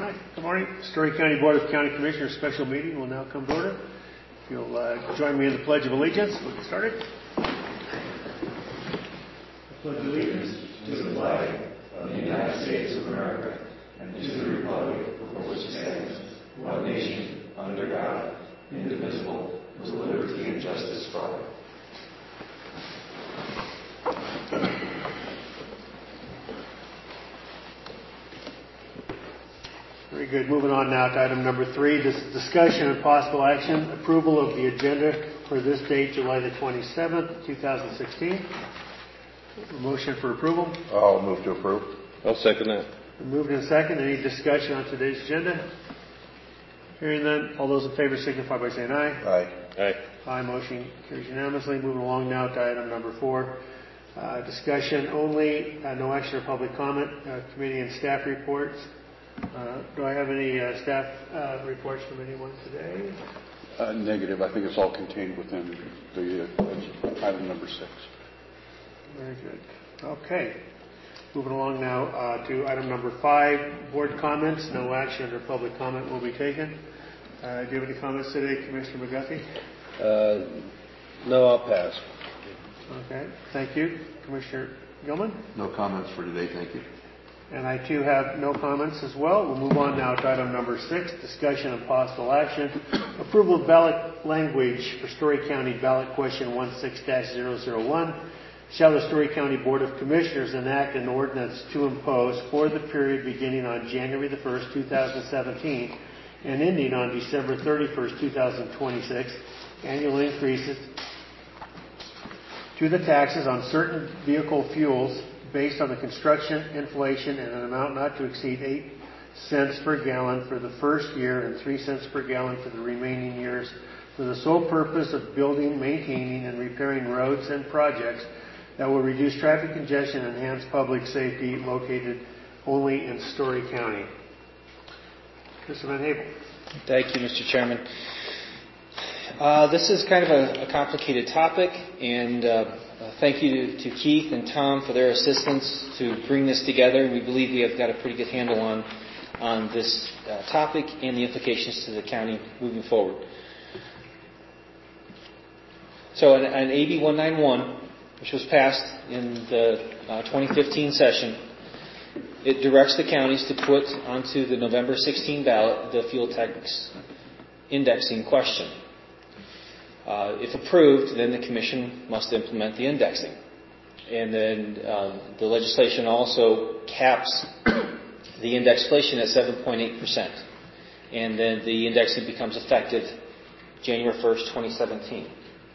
right. Good morning. Story County Board of County Commissioners special meeting will now come to order. If you'll join me in the Pledge of Allegiance, we'll get started. I pledge allegiance to the flag of the United States of America and to the republic for which it stands, one nation, under God, indivisible, with liberty and justice for all. Very good. Moving on now to item number 3. This is discussion and possible action. Approval of the agenda for this date, July the 27th, 2016. A motion for approval. I'll move to approve. I'll second that. Moved and second. Any discussion on today's agenda? Hearing none. All those in favor signify by saying aye. Aye. Aye. Aye. Motion carries unanimously. Moving along now to item number 4. Discussion only. No action or public comment. Committee and staff reports. Do I have any staff reports from anyone today? Negative. I think it's all contained within the item number 6. Very good. Okay. Moving along now to item number 5, board comments. No action or public comment will be taken. Do you have any comments today, Commissioner McGuffey? No, I'll pass. Okay. Thank you. Commissioner Gilman? No comments for today, thank you. And I too have no comments as well. We'll move on now to item number 6, discussion and possible action. Approval of ballot language for Story County ballot question 16-001. Shall the Story County Board of Commissioners enact an ordinance to impose for the period beginning on January the 1st, 2017 and ending on December 31st, 2026, annual increases to the taxes on certain vehicle fuels based on the construction inflation and an amount not to exceed 8 cents per gallon for the first year and 3 cents per gallon for the remaining years for the sole purpose of building, maintaining, and repairing roads and projects that will reduce traffic congestion and enhance public safety located only in Story County. Mr. Van Habel. Thank you, Mr. Chairman. This is kind of a complicated topic, and thank you to Keith and Tom for their assistance to bring this together. We believe we have got a pretty good handle on this topic and the implications to the county moving forward. So an AB 191, which was passed in the 2015 session, it directs the counties to put onto the November 16 ballot the fuel tax indexing question. If approved, then the Commission must implement the indexing. And then the legislation also caps the indexation at 7.8%. And then the indexing becomes effective January 1st, 2017.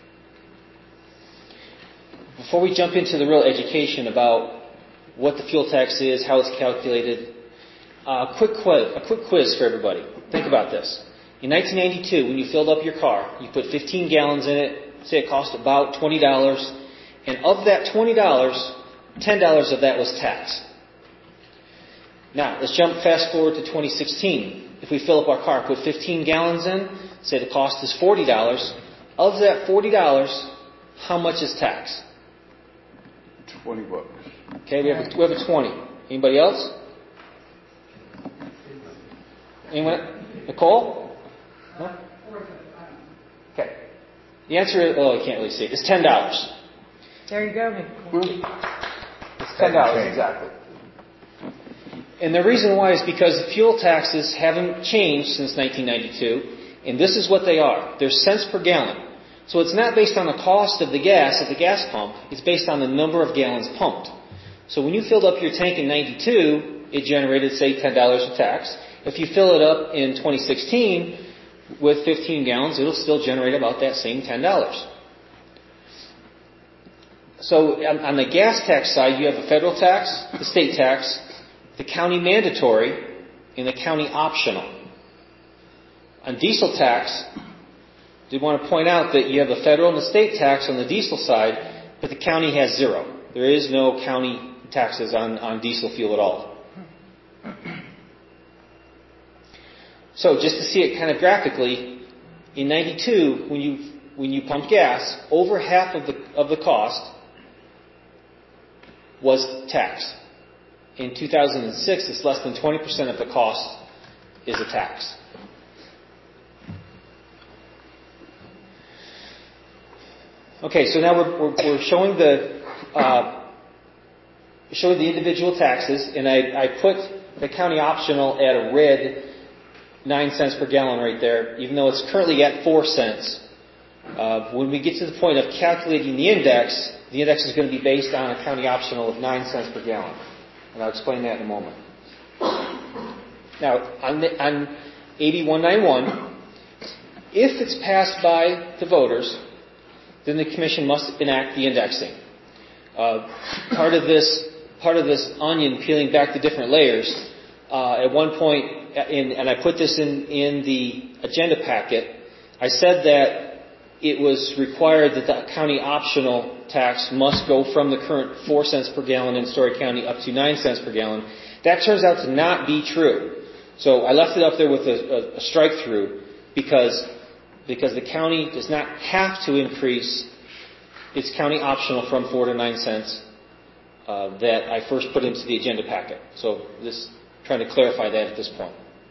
Before we jump into the real education about what the fuel tax is, how it's calculated, a quick quiz for everybody. Think about this. In 1992, when you filled up your car, you put 15 gallons in it, say it cost about $20, and of that $20, $10 of that was tax. Now, let's jump fast forward to 2016. If we fill up our car, put 15 gallons in, say the cost is $40, of that $40, how much is tax? $20. Okay, we have a 20. Anybody else? Anyone? Nicole? No? Okay. The answer is, I can't really see it. It's $10. There you go. It's $10 exactly. And the reason why is because fuel taxes haven't changed since 1992, and this is what they are. They're cents per gallon. So it's not based on the cost of the gas at the gas pump. It's based on the number of gallons pumped. So when you filled up your tank in 92, it generated, say, $10 of tax. If you fill it up in 2016 with 15 gallons, it'll still generate about that same $10. So on the gas tax side, you have a federal tax, the state tax, the county mandatory, and the county optional. On diesel tax, I did want to point out that you have a federal and a state tax on the diesel side, but the county has 0. There is no county taxes on diesel fuel at all. So just to see it kind of graphically, in 92, when you pumped gas, over half of the cost was tax. In 2006, it's less than 20% of the cost is a tax. Okay, so now we're showing the individual taxes, and I put the county optional at a red 9 cents per gallon right there, even though it's currently at 4 cents. When we get to the point of calculating the index is going to be based on a county optional of 9 cents per gallon. And I'll explain that in a moment. Now, on AB 191, if it's passed by the voters, then the Commission must enact the indexing. Part of this onion peeling back the different layers, at one point, and I put this in the agenda packet, I said that it was required that the county optional tax must go from the current 4 cents per gallon in Story County up to 9 cents per gallon. That turns out to not be true. So I left it up there with a strike through because the county does not have to increase its county optional from 4 to 9 cents that I first put into the agenda packet. So this trying to clarify that at this point.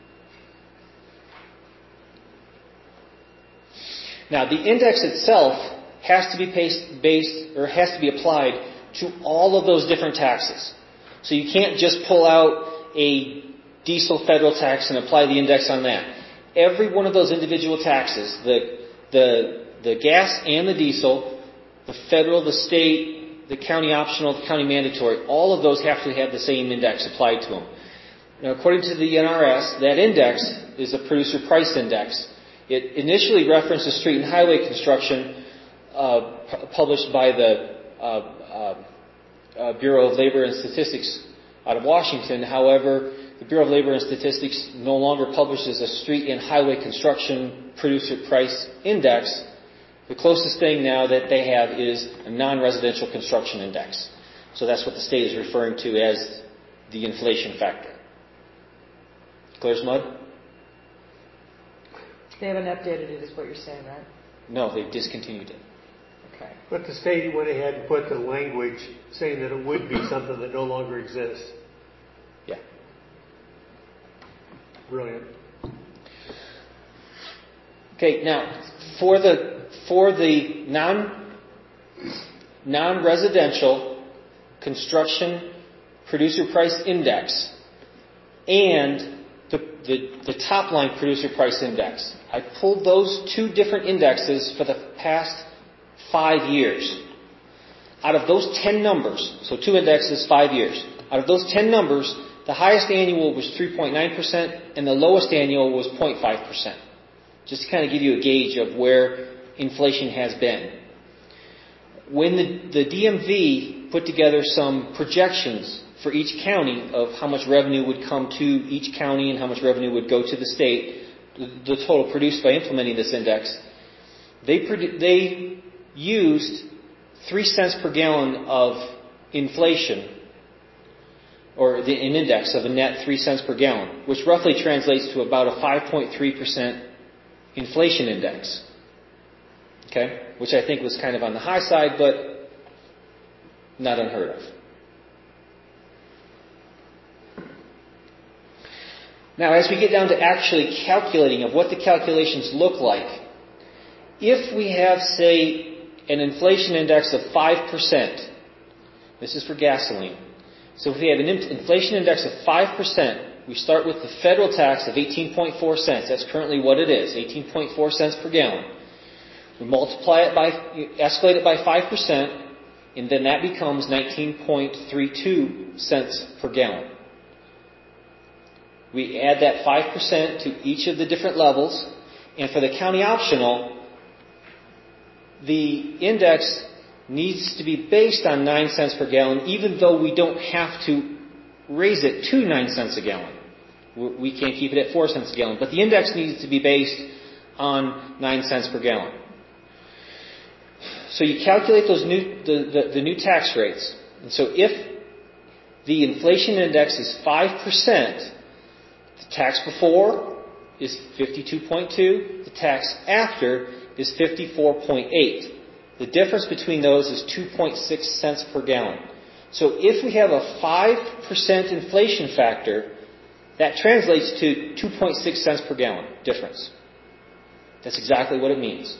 Now, the index itself has to be has to be applied to all of those different taxes. So you can't just pull out a diesel federal tax and apply the index on that. Every one of those individual taxes, the gas and the diesel, the federal, the state, the county optional, the county mandatory, all of those have to have the same index applied to them. Now, according to the NRS, that index is a producer price index. It initially referenced the street and highway construction published by the Bureau of Labor and Statistics out of Washington. However, the Bureau of Labor and Statistics no longer publishes a street and highway construction producer price index. The closest thing now that they have is a non-residential construction index. So that's what the state is referring to as the inflation factor. Clear as mud? They haven't updated it, is what you're saying, right? No, they've discontinued it. Okay. But the state went ahead and put the language saying that it would be something that no longer exists. Yeah. Brilliant. Okay, now for the non-residential construction producer price index and the top line producer price index, I pulled those two different indexes for the past 5 years. Out of those 10 numbers, so two indexes, 5 years. Out of those 10 numbers, the highest annual was 3.9% and the lowest annual was 0.5%. Just to kind of give you a gauge of where inflation has been. When the DMV put together some projections for each county of how much revenue would come to each county and how much revenue would go to the state, the total produced by implementing this index, they used 3 cents per gallon of inflation, or an index of a net 3 cents per gallon, which roughly translates to about a 5.3% inflation index. Okay? Which I think was kind of on the high side, but not unheard of. Now, as we get down to actually calculating of what the calculations look like, if we have, say, an inflation index of 5%, this is for gasoline. So if we have an inflation index of 5%, we start with the federal tax of 18.4 cents. That's currently what it is, 18.4 cents per gallon. We escalate it by 5%, and then that becomes 19.32 cents per gallon. We add that 5% to each of the different levels, and for the county optional, the index needs to be based on 9 cents per gallon, even though we don't have to raise it to 9 cents a gallon. We can't keep it at 4 cents a gallon, but the index needs to be based on 9 cents per gallon. So you calculate those the new tax rates. And so if the inflation index is 5%, the tax before is 52.2, the tax after is 54.8. The difference between those is 2.6 cents per gallon. So if we have a 5% inflation factor, That translates to 2.6 cents per gallon difference. That's exactly what it means.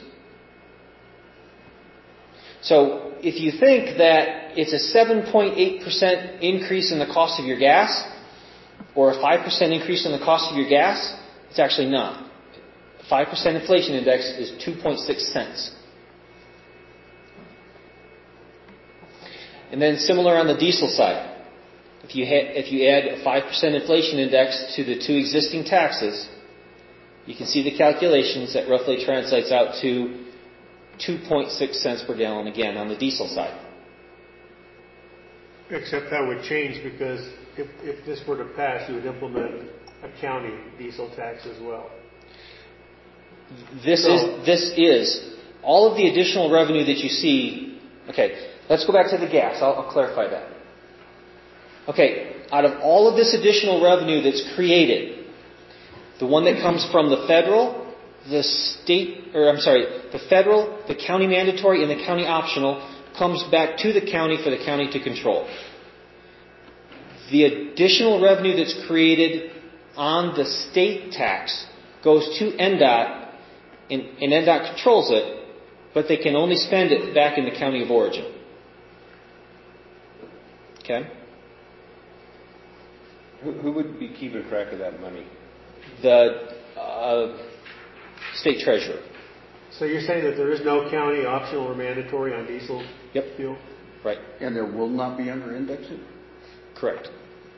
So if you think that it's a 7.8% increase in the cost of your gas, or a 5% increase in the cost of your gas, it's actually not. 5% inflation index is 2.6 cents. And then similar on the diesel side. If you add a 5% inflation index to the two existing taxes, you can see the calculations that roughly translates out to 2.6 cents per gallon again on the diesel side. Except that would change because if this were to pass, you would implement a county diesel tax as well. This is all of the additional revenue that you see. Okay, let's go back to the gas. I'll clarify that. Okay, out of all of this additional revenue that's created, the one that comes from the federal, the federal, the county mandatory, and the county optional comes back to the county for the county to control. The additional revenue that's created on the state tax goes to NDOT, and NDOT controls it, but they can only spend it back in the county of origin. Okay? Who would be keeping track of that money? The state treasurer. So you're saying that there is no county optional or mandatory on diesel fuel? Right. And there will not be under indexing? Correct.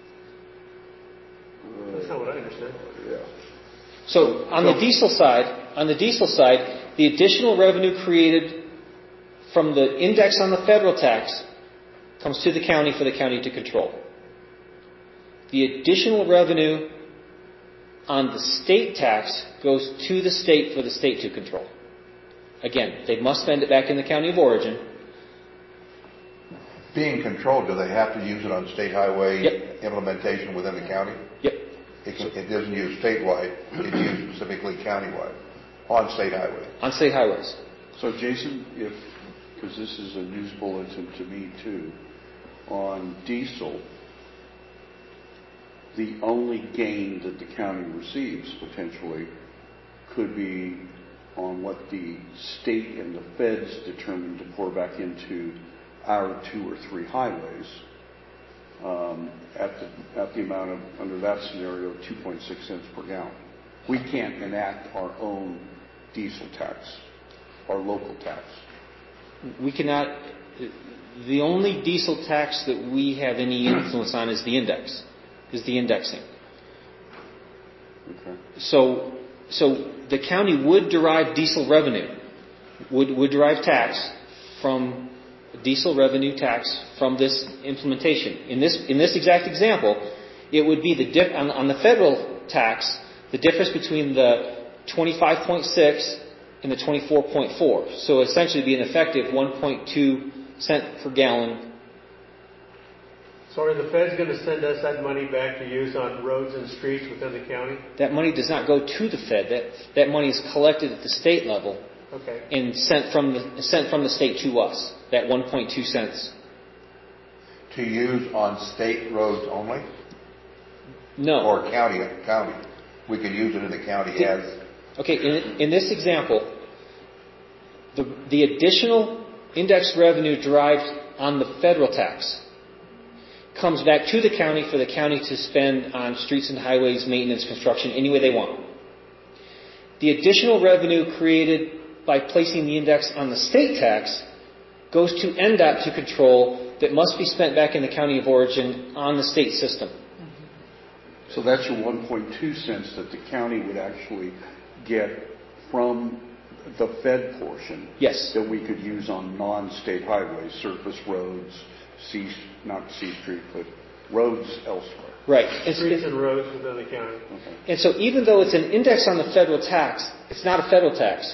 That's not what I understood. Yeah. So on the diesel side, the additional revenue created from the index on the federal tax comes to the county for the county to control. The additional revenue on the state tax goes to the state for the state to control. Again, they must spend it back in the county of origin. Being controlled, do they have to use it on state highway Yep. implementation within the county? Yep. It doesn't use statewide, it's used specifically countywide, on state highway. On state highways. So Jason, because this is a news bulletin to me too, on diesel, the only gain that the county receives potentially could be on what the state and the feds determine to pour back into our 2 or 3 highways at the amount of, under that scenario, 2.6 cents per gallon. We can't enact our own diesel tax, our local tax. We cannot. The only diesel tax that we have any influence on is the index, is the indexing. Okay. So the county would derive diesel revenue, would derive tax from diesel revenue tax from this implementation. In this exact example, it would be on the federal tax, the difference between the 25.6 and the 24.4. So essentially, it'd be an effective 1.2 cent per gallon. So are the feds going to send us that money back to use on roads and streets within the county? That money does not go to the Fed. That money is collected at the state level. Okay. And sent from the state to us. That 1.2 cents. To use on state roads only? No. Or county? We can use it in the county as... Okay, in this example, the additional index revenue derived on the federal tax comes back to the county for the county to spend on streets and highways, maintenance, construction, any way they want. The additional revenue created by placing the index on the state tax goes to NDOT to control that must be spent back in the county of origin on the state system. So that's your 1.2 cents that the county would actually get from the Fed portion. Yes. That we could use on non-state highways, surface roads, not C Street, but roads elsewhere. Right. Streets and roads within the county. Okay. And so even though it's an index on the federal tax, it's not a federal tax.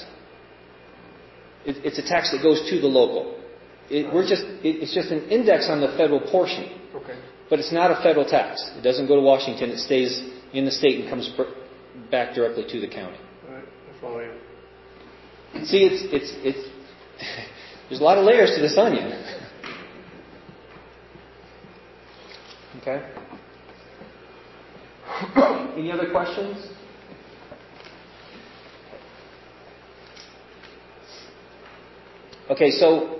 It's a tax that goes to the local. It's just an index on the federal portion. Okay. But it's not a federal tax. It doesn't go to Washington. It stays in the state and comes back directly to the county. All right. That's all I am. See, it's there's a lot of layers to this onion. Okay. Any other questions? Okay, so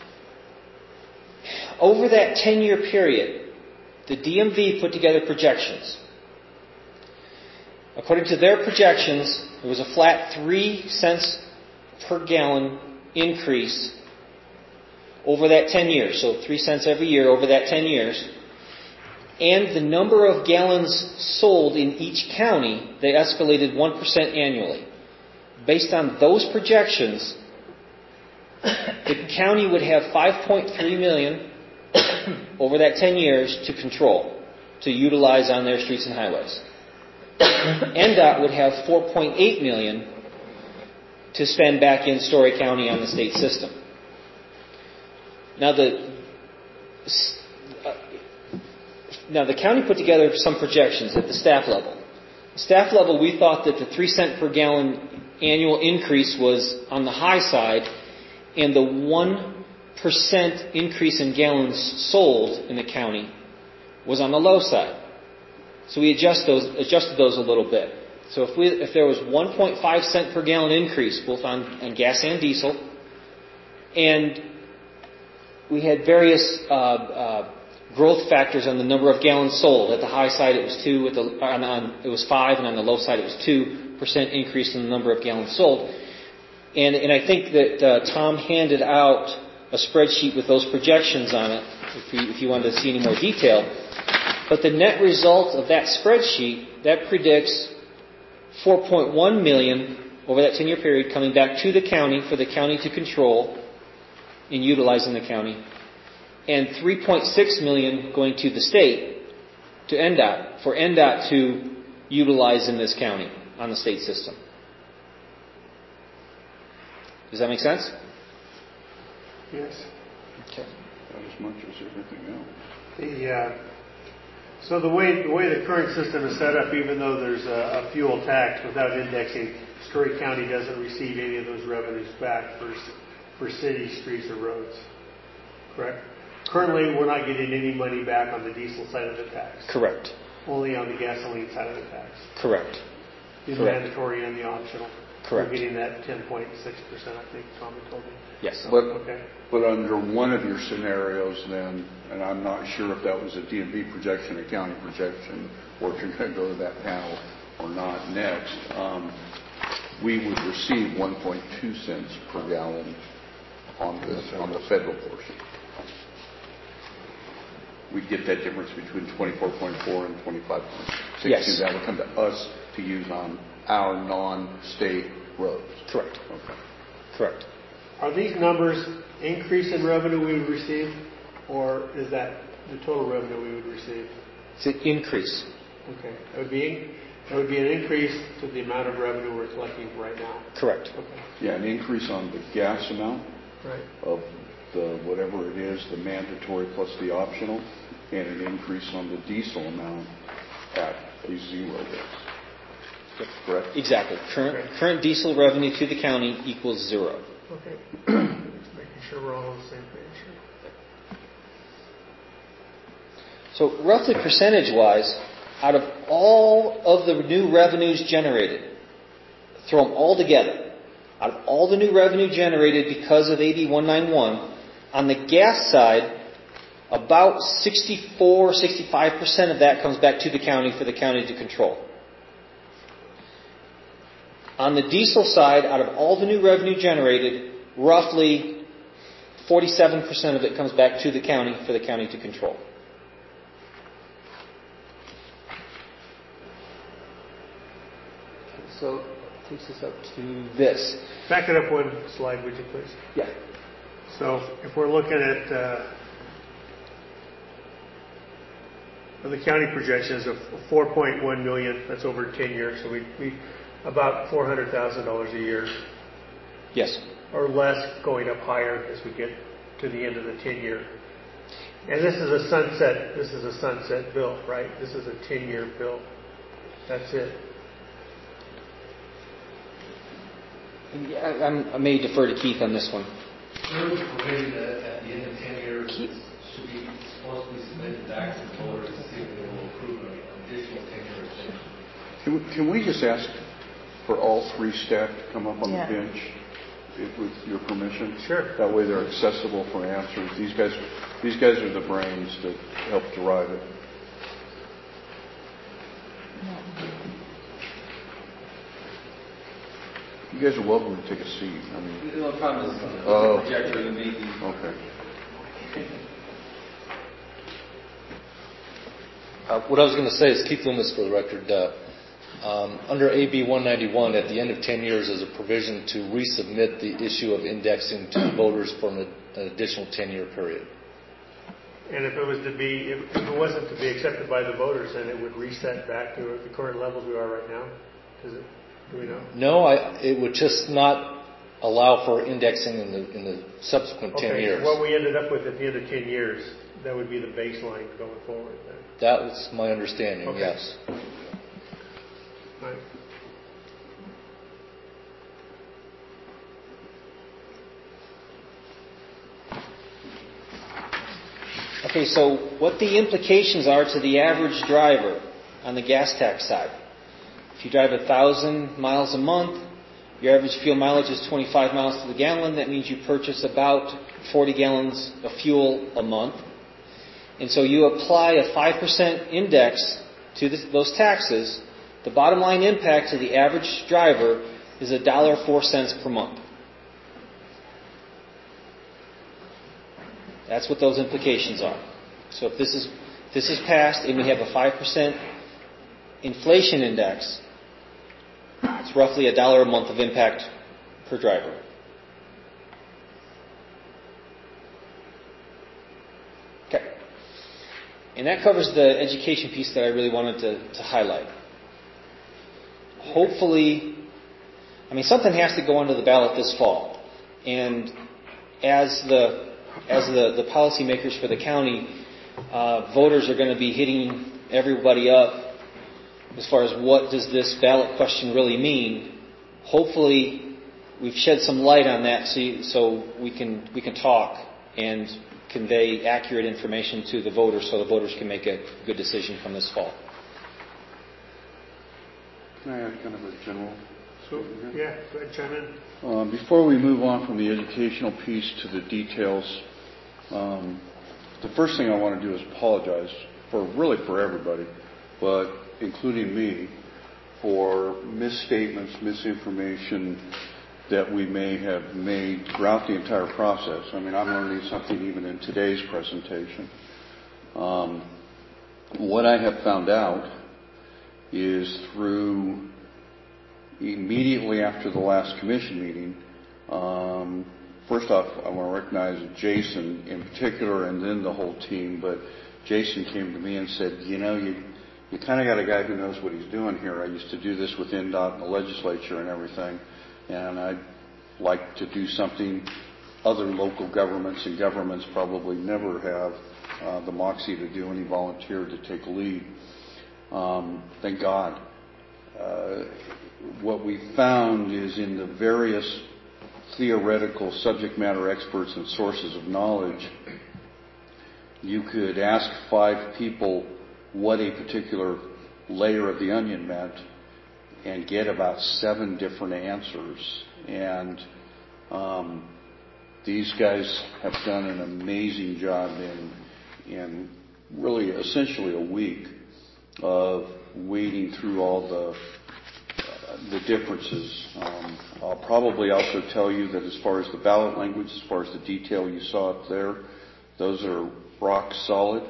over that 10-year period, the DMV put together projections. According to their projections, there was a flat 3 cents per gallon increase over that 10 years. So 3 cents every year over that 10 years. And the number of gallons sold in each county, they escalated 1% annually. Based on those projections, the county would have $5.3 million over that 10 years to control, to utilize on their streets and highways. NDOT would have $4.8 million to spend back in Story County on the state system. Now the county put together some projections at the staff level. The staff level, we thought that the 3 cent per gallon annual increase was on the high side, and the 1% increase in gallons sold in the county was on the low side. So we adjusted those a little bit. So if there was 1.5 cent per gallon increase, both on gas and diesel, and we had various growth factors on the number of gallons sold. At the high side, it was 2. It was 5, and on the low side, it was 2% increase in the number of gallons sold. And I think that Tom handed out a spreadsheet with those projections on it, if you wanted to see any more detail. But the net result of that spreadsheet, that predicts $4.1 million over that 10-year period coming back to the county for the county to control in utilizing the county, and $3.6 million going to the state, to NDOT, for NDOT to utilize in this county on the state system. Does that make sense? Yes. Okay. Not as much as everything else. So the way the current system is set up, even though there's a fuel tax without indexing, Story County doesn't receive any of those revenues back for city streets or roads. Correct? Currently, we're not getting any money back on the diesel side of the tax. Correct. Only on the gasoline side of the tax. Correct. The Correct. mandatory and the optional. Correct. We're getting that 10.6%, I think Tommy told me. Yes. Okay. But under one of your scenarios then, and I'm not sure if that was a DMV projection, a county projection, or if you're going to go to that panel or not next, we would receive 1.2 cents per gallon on the federal portion. We'd get that difference between 24.4 and 25.62. Yes. That would come to us to use on our non-state roads. Correct. Okay. Correct. Are these numbers increase in revenue we would receive, or is that the total revenue we would receive? It's an increase. Okay. It would be an increase to the amount of revenue we're collecting right now. Correct. Okay. Yeah, an increase on the gas amount Right. of the whatever it is, the mandatory plus the optional, and an increase on the diesel amount at a zero base. Correct? Exactly. Current diesel revenue to the county equals 0. Okay. Just making sure we're all on the same page. So roughly percentage-wise, out of all of the new revenues generated, throw them all together, out of all the new revenue generated because of AB 191, on the gas side, about 65% of that comes back to the county for the county to control. On the diesel side, out of all the new revenue generated, roughly 47% of it comes back to the county for the county to control. So it takes us up to this. Back it up one slide, would you please? Yeah. So if we're looking at the county projections of 4.1 million, that's over 10 years, so we about $400,000 a year. Yes. Or less, going up higher as we get to the end of the 10-year. And this is a sunset bill, right? This is a 10-year bill. That's it. I may defer to Keith on this one. There was a provision that at the end of 10 years should be supposed to be submitted back to the voters to see if they will approve an additional 10-year extension. Can we just ask for all three staff to come up on Yeah. the bench, with your permission? Sure. That way they're accessible for answers. These guys are the brains that help drive it. You guys are welcome to take a seat. I mean, No problem. Oh. Projector and maybe. okay. What I was going to say is Keith Loomis for the record. Under AB 191, at the end of 10 years, is a provision to resubmit the issue of indexing to voters for an additional 10-year period. And if it wasn't to be accepted by the voters, then it would reset back to the current levels we are right now? Do we know? No, it would just not allow for indexing in the subsequent 10 years. So what we ended up with at the end of 10 years, that would be the baseline going forward then? That was my understanding, Okay. yes. Right. Okay, so what the implications are to the average driver on the gas tax side. If you drive 1,000 miles a month, your average fuel mileage is 25 miles to the gallon. That means you purchase about 40 gallons of fuel a month. And so you apply a 5% index to those taxes. The bottom line impact to the average driver is $1.04 per month. That's what those implications are. So if this is passed and we have a 5% inflation index, it's roughly $1 a month of impact per driver. Okay. And that covers the education piece that I really wanted to highlight. Hopefully, something has to go onto the ballot this fall. And as the policymakers for the county, voters are going to be hitting everybody up as far as what does this ballot question really mean. Hopefully, we've shed some light on that so we can talk and convey accurate information to the voters so the voters can make a good decision from this fall. Can I add kind of a general? Yeah, go ahead, chime in. Before we move on from the educational piece to the details, the first thing I want to do is apologize for everybody, but including me, for misstatements, misinformation that we may have made throughout the entire process. I'm learning something even in today's presentation. What I have found out is through immediately after the last commission meeting, first off, I want to recognize Jason in particular and then the whole team, but Jason came to me and said, you kind of got a guy who knows what he's doing here. I used to do this with NDOT and the legislature and everything, and I'd like to do something other local governments and governments probably never have the moxie to do, and he volunteered to take lead. Thank God. What we found is in the various theoretical subject matter experts and sources of knowledge, you could ask 5 people what a particular layer of the onion meant and get about 7 different answers. And these guys have done an amazing job in really essentially a week of wading through all the differences. I'll probably also tell you that as far as the ballot language, as far as the detail you saw up there, those are rock solid.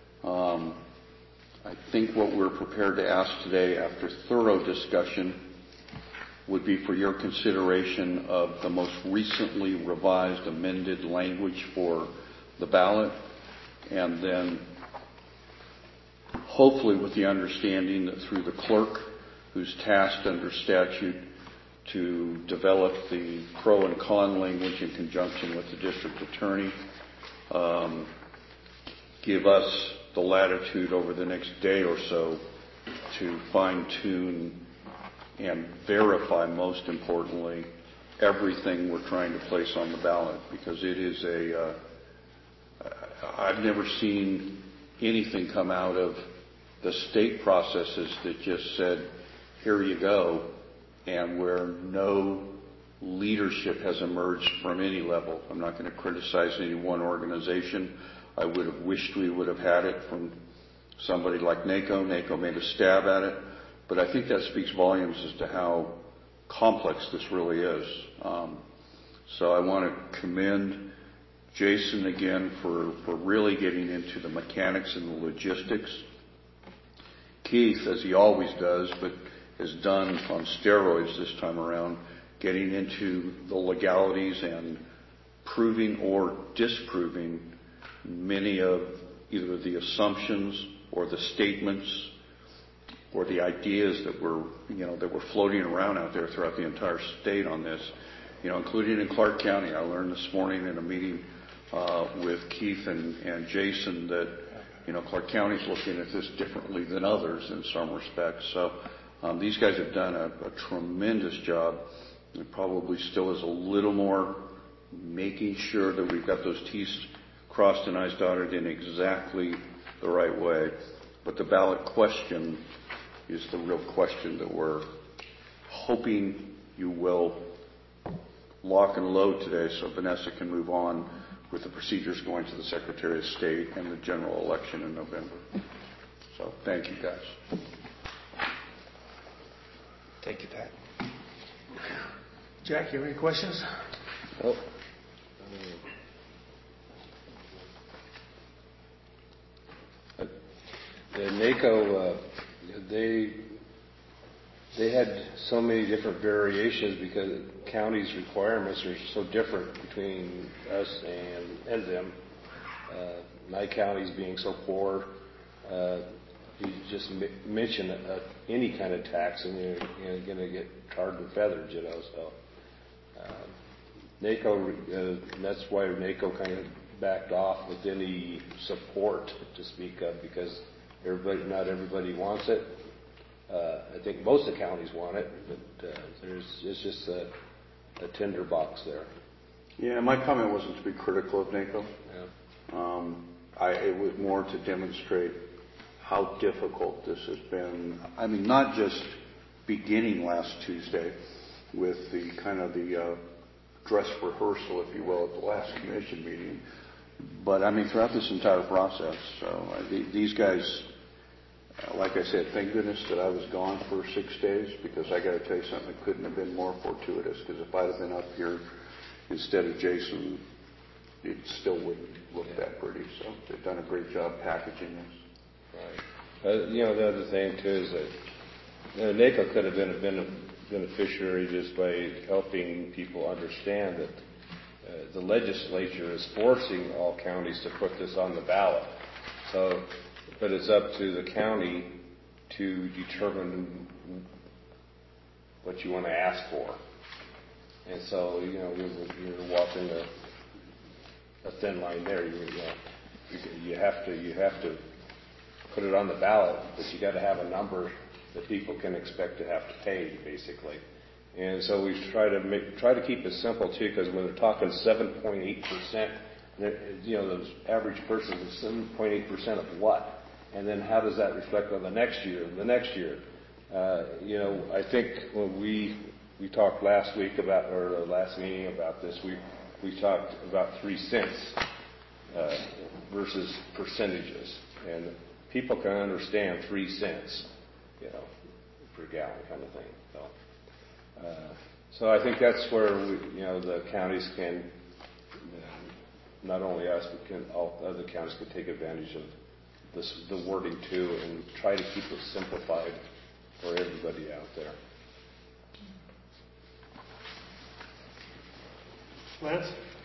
I think what we're prepared to ask today after thorough discussion would be for your consideration of the most recently revised amended language for the ballot, and then hopefully with the understanding that through the clerk, who's tasked under statute to develop the pro and con language in conjunction with the district attorney, give us the latitude over the next day or so to fine-tune and verify, most importantly, everything we're trying to place on the ballot, because it is I've never seen anything come out of the state processes that just said, here you go, and where no leadership has emerged from any level. I'm not going to criticize any one organization. I would have wished we would have had it from somebody like NACO. NACO made a stab at it, but I think that speaks volumes as to how complex this really is. So I want to commend Jason again for really getting into the mechanics and the logistics. Keith, as he always does, but has done on steroids this time around, getting into the legalities and proving or disproving many of either the assumptions or the statements or the ideas that were floating around out there throughout the entire state on this, including in Clark County. I learned this morning in a meeting with Keith and Jason that Clark County's looking at this differently than others in some respects. So these guys have done a tremendous job. There probably still is a little more making sure that we've got those T's crossed and I's dotted in exactly the right way. But the ballot question is the real question that we're hoping you will lock and load today so Vanessa can move on with the procedures going to the Secretary of State and the general election in November. So thank you, guys. Thank you, Pat. Jack, you have any questions? Nope. The NACO, they had so many different variations because counties' requirements are so different between us and them. My counties being so poor, you just mention any kind of tax and you're going to get tarred and feathered, So NACO, that's why NACO kind of backed off with any support to speak of because not everybody wants it. I think most of the counties want it, but it's just a tinderbox there. Yeah, my comment wasn't to be critical of NACO. Yeah. It was more to demonstrate how difficult this has been. I mean, not just beginning last Tuesday with the kind of the dress rehearsal, if you will, at the last commission meeting, but I mean throughout this entire process. So these guys, like I said, thank goodness that I was gone for 6 days because I got to tell you something, it couldn't have been more fortuitous because if I'd have been up here instead of Jason, it still wouldn't look that pretty. So they've done a great job packaging this. Right. The other thing too is that NACO could have been a beneficiary just by helping people understand that the legislature is forcing all counties to put this on the ballot. So, but it's up to the county to determine what you want to ask for. And so, you're walking a thin line there. You have to put it on the ballot, but you got to have a number that people can expect to have to pay, basically. And so we try to keep it simple too, because when they're talking 7.8%, the average person is 7.8% of what? And then how does that reflect on the next year? I think when we talked last week about, or the last meeting about this, we talked about 3 cents versus percentages, and people can understand 3 cents, per gallon kind of thing. So I think that's where the counties can, not only us, but all other counties can take advantage of the wording too, and try to keep it simplified for everybody out there. Lance?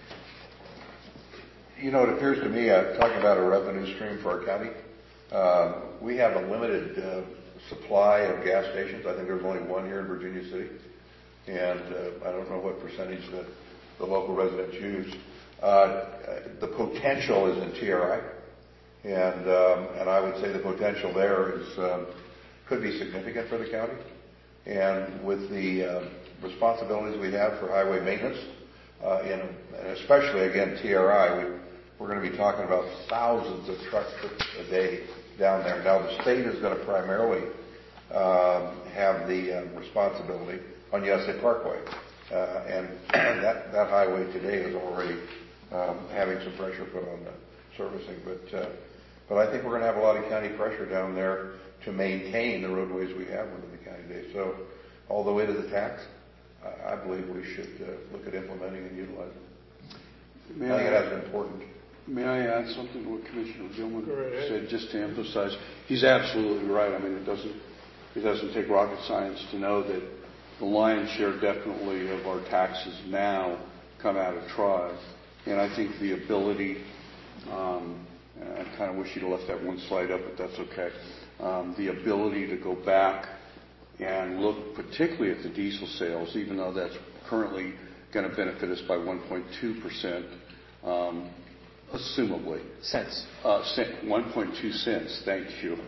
It appears to me, talking about a revenue stream for our county, we have a limited supply of gas stations. I think there's only one here in Virginia City. And I don't know what percentage the local residents use. The potential is in TRI. And I would say the potential there could be significant for the county. And with the responsibilities we have for highway maintenance, and especially, again, TRI, we're going to be talking about thousands of truck trips a day down there. Now, the state is going to primarily have the responsibility on USA Parkway. And that highway today is already having some pressure put on the servicing. But I think we're going to have a lot of county pressure down there to maintain the roadways we have within the county today. So although it is a tax, I believe we should look at implementing and utilizing it. I think it has an important. May I add something to what Commissioner Gilman said, just to emphasize? He's absolutely right. I mean, it doesn't take rocket science to know that the lion's share definitely of our taxes now come out of TRIBE. And I think the ability, I kind of wish you'd have left that one slide up, but that's okay. The ability to go back and look particularly at the diesel sales, even though that's currently going to benefit us by 1.2%, assumably. Cents. 1.2 cents, thank you.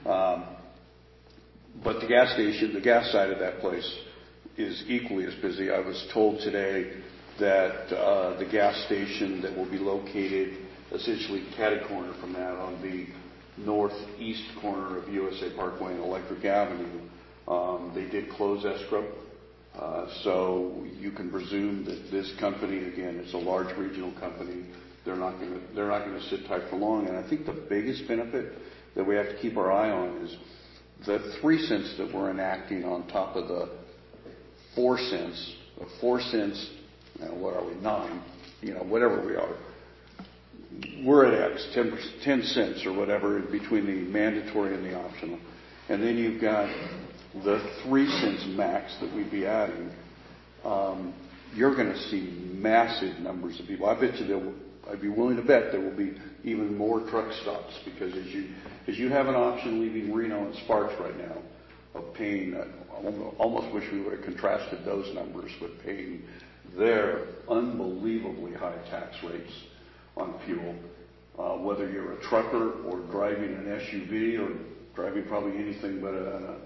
But the gas station, the gas side of that place is equally as busy. I was told today that the gas station that will be located essentially catty-corner from that on the northeast corner of USA Parkway and Electric Avenue, they did close escrow. So you can presume that this company, again, it's a large regional company. They're not going to sit tight for long. And I think the biggest benefit that we have to keep our eye on is the 3 cents that we're enacting on top of the 4 cents. 4 cents, what are we, 9? Whatever we are. We're at X, 10 cents or whatever between the mandatory and the optional. And then you've got the 3 cents max that we'd be adding. You're going to see massive numbers of people. I bet you I'd be willing to bet there will be even more truck stops, because as you have an option leaving Reno and Sparks right now of paying, I almost wish we would have contrasted those numbers with paying their unbelievably high tax rates on fuel, whether you're a trucker or driving an SUV or driving probably anything but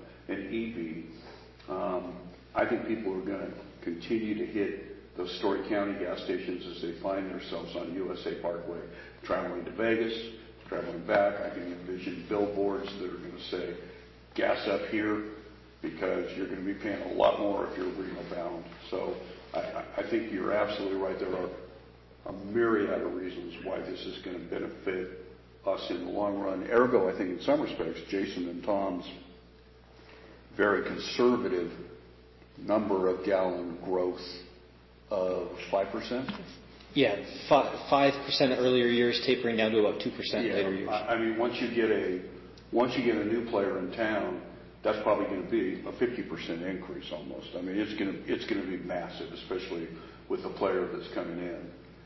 an EV. I think people are going to continue to hit those Story County gas stations as they find themselves on USA Parkway, traveling to Vegas, traveling back. I can envision billboards that are going to say, gas up here, because you're going to be paying a lot more if you're Reno bound. So I think you're absolutely right. There are a myriad of reasons why this is going to benefit us in the long run. Ergo, I think in some respects, Jason and Tom's very conservative number of gallon growth of 5%? Yeah, 5% earlier years, tapering down to about 2% later years. I mean, once you get a new player in town, that's probably going to be a 50% increase almost. I mean, it's going to be massive, especially with the player that's coming in.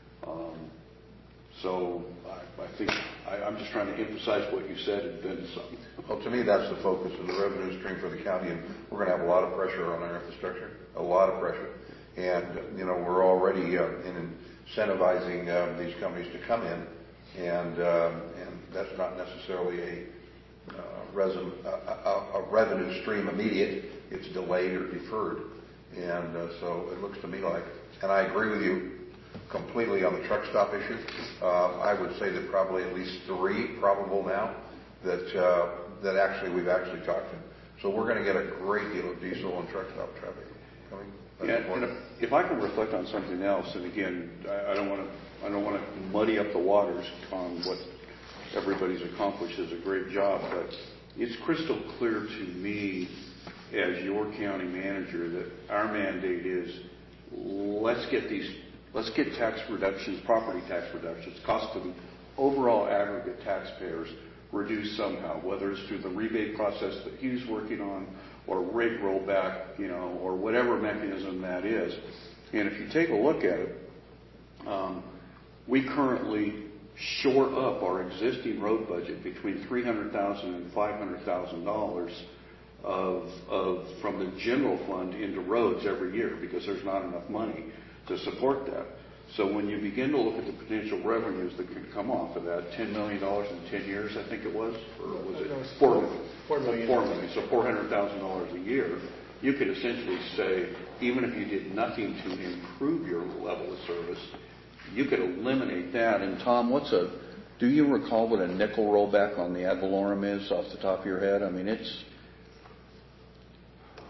So I think I'm just trying to emphasize what you said and then some. Well, to me, that's the focus of the revenue stream for the county, and we're going to have a lot of pressure on our infrastructure, a lot of pressure. And, we're already incentivizing these companies to come in, and that's not necessarily a revenue stream immediate. It's delayed or deferred. And so it looks to me like, and I agree with you completely on the truck stop issue. I would say that probably at least 3 probable now that actually we've actually talked to. So we're going to get a great deal of diesel and truck stop traffic coming. Yeah, and if I can reflect on something else, and again, I don't want to muddy up the waters on what everybody's accomplished is a great job, but it's crystal clear to me as your county manager that our mandate is let's get tax reductions, property tax reductions, cost to the overall aggregate taxpayers reduced somehow, whether it's through the rebate process that Hugh's working on, or rate rollback, or whatever mechanism that is. And if you take a look at it, we currently shore up our existing road budget between $300,000 and $500,000 from the general fund into roads every year, because there's not enough money to support that. So when you begin to look at the potential revenues that could come off of that, $10 million in 10 years, I think it was, or was it $4 million? $4 million. So $400,000 a year. You could essentially say, even if you did nothing to improve your level of service, you could eliminate that. And Tom, do you recall what a nickel rollback on the ad valorem is off the top of your head? I mean,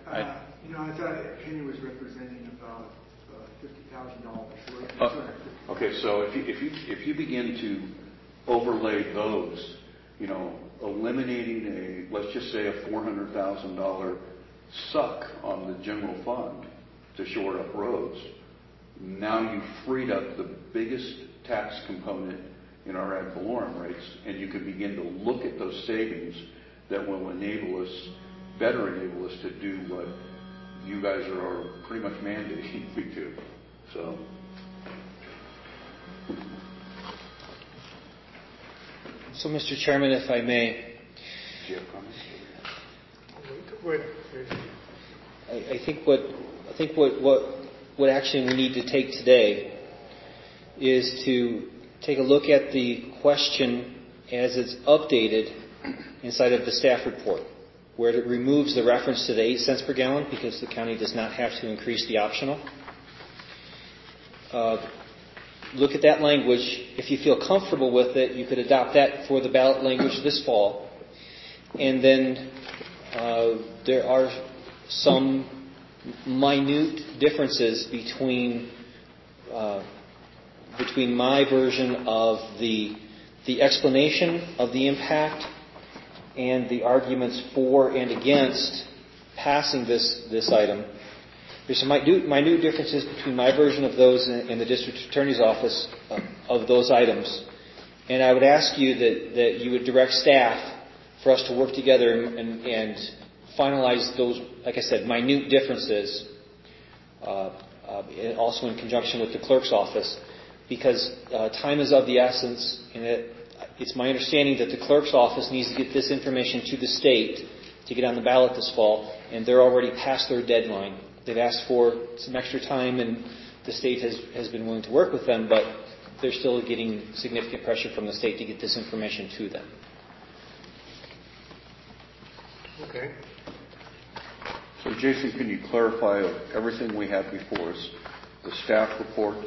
I thought Kenny was representing about $50,000. Okay, so if you begin to overlay those, eliminating let's just say a $400,000 suck on the general fund to shore up roads, now you've freed up the biggest tax component in our ad valorem rates, and you can begin to look at those savings that will better enable us to do what you guys are pretty much mandating we do. So. So, Mr. Chairman, if I may, Do you have comments? I think what action we need to take today is to take a look at the question as it's updated inside of the staff report, where it removes the reference to the 8 cents per gallon because the county does not have to increase the optional. Look at that language. If you feel comfortable with it, you could adopt that for the ballot language this fall. And then there are some minute differences between my version of the explanation of the impact and the arguments for and against passing this item. There's some minute differences between my version of those and the district attorney's office of those items. And I would ask you that you would direct staff for us to work together and finalize those, like I said, minute differences, also in conjunction with the clerk's office, because time is of the essence, and it's my understanding that the clerk's office needs to get this information to the state to get on the ballot this fall, and they're already past their deadline. They've asked for some extra time, and the state has been willing to work with them, but they're still getting significant pressure from the state to get this information to them. Okay. So, Jason, can you clarify everything we have before us, the staff reports,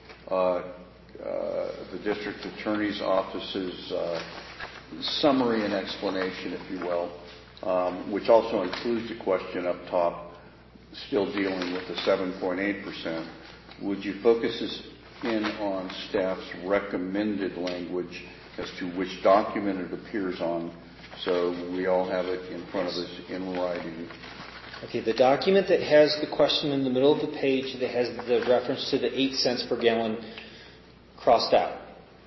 the district attorney's office's summary and explanation, if you will, which also includes a question up top, still dealing with the 7.8%. Would you focus us in on staff's recommended language as to which document it appears on, so we all have it in front of us in writing? Okay, the document that has the question in the middle of the page that has the reference to the 8 cents per gallon crossed out.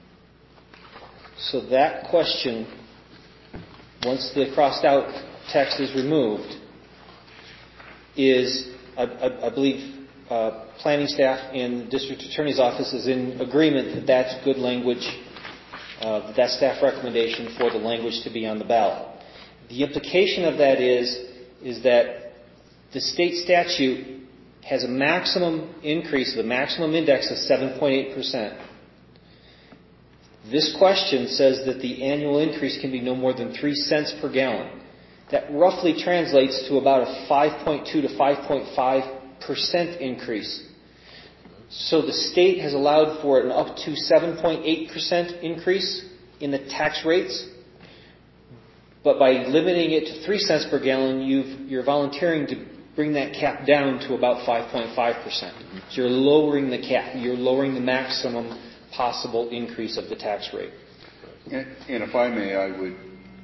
So that question, once the crossed out text is removed, is, I believe, planning staff and the district attorney's office is in agreement that that's good language, that staff recommendation for the language to be on the ballot. The implication of that is that the state statute has a maximum increase, the maximum index of 7.8%. This question says that the annual increase can be no more than 3 cents per gallon. That roughly translates to about a 5.2 to 5.5% increase. So the state has allowed for an up to 7.8% increase in the tax rates. But by limiting it to 3 cents per gallon, you're volunteering to bring that cap down to about 5.5%. So you're lowering the cap. You're lowering the maximum possible increase of the tax rate. And if I may, I would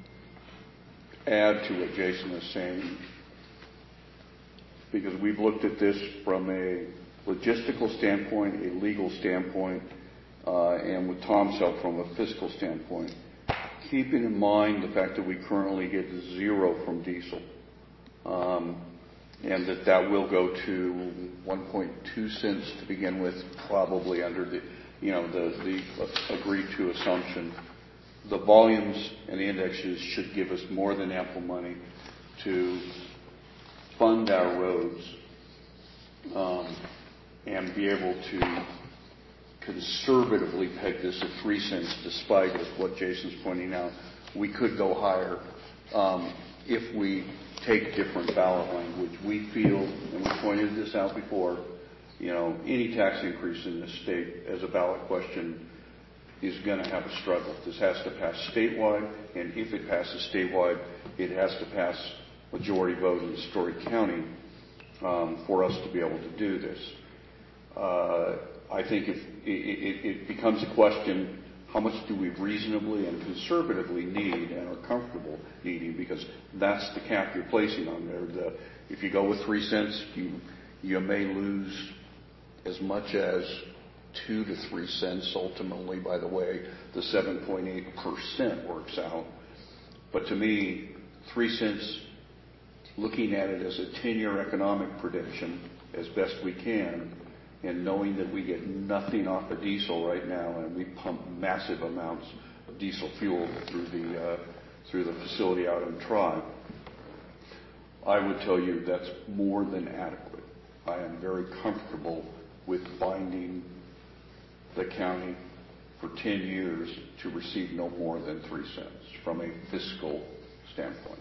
add to what Jason is saying, because we've looked at this from a logistical standpoint, a legal standpoint, and with Tom's help from a fiscal standpoint, keeping in mind the fact that we currently get 0 from diesel, and that will go to 1.2 cents to begin with, probably under the agreed to assumption. The volumes and the indexes should give us more than ample money to fund our roads and be able to conservatively peg this at 3 cents, despite what Jason's pointing out. We could go higher if we take different ballot language. We feel, and we pointed this out before, any tax increase in this state as a ballot question is going to have a struggle. This has to pass statewide, and if it passes statewide, it has to pass majority vote in Story County for us to be able to do this. I think if it becomes a question, how much do we reasonably and conservatively need and are comfortable needing, because that's the cap you're placing on there. If you go with 3 cents, you may lose as much as 2 to 3 cents ultimately by the way the 7.8% works out. But to me, 3 cents, looking at it as a 10-year economic prediction as best we can, and knowing that we get nothing off of diesel right now, and we pump massive amounts of diesel fuel through the facility out in Tribe, I would tell you that's more than adequate. I am very comfortable with binding the county for 10 years to receive no more than 3 cents from a fiscal standpoint.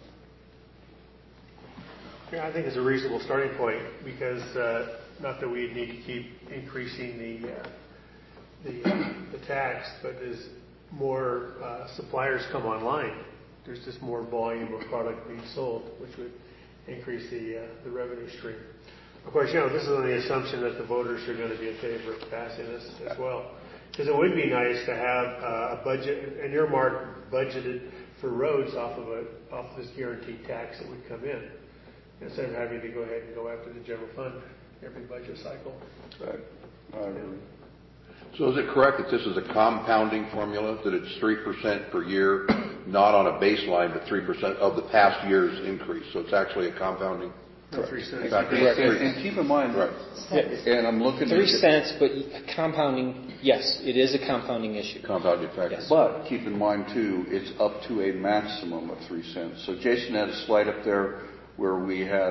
Yeah, I think it's a reasonable starting point because not that we need to keep increasing the tax, but as more suppliers come online, there's just more volume of product being sold, which would increase the revenue stream. Of course, this is on the assumption that the voters are going to be in favor of passing this as well. Because it would be nice to have a budget, an earmark budgeted for roads off of this guaranteed tax that would come in, instead of having to go ahead and go after the general fund every budget cycle. Right. So is it correct that this is a compounding formula, that it's 3% per year, not on a baseline, but 3% of the past year's increase? So it's actually a compounding Correct. 3 cents. factor. And keep in mind, Right. and I'm looking 3 at cents, but compounding, yes, it is a compounding issue. Compounding factor. Yes. But keep in mind, too, it's up to a maximum of 3 cents. So Jason had a slide up there where we had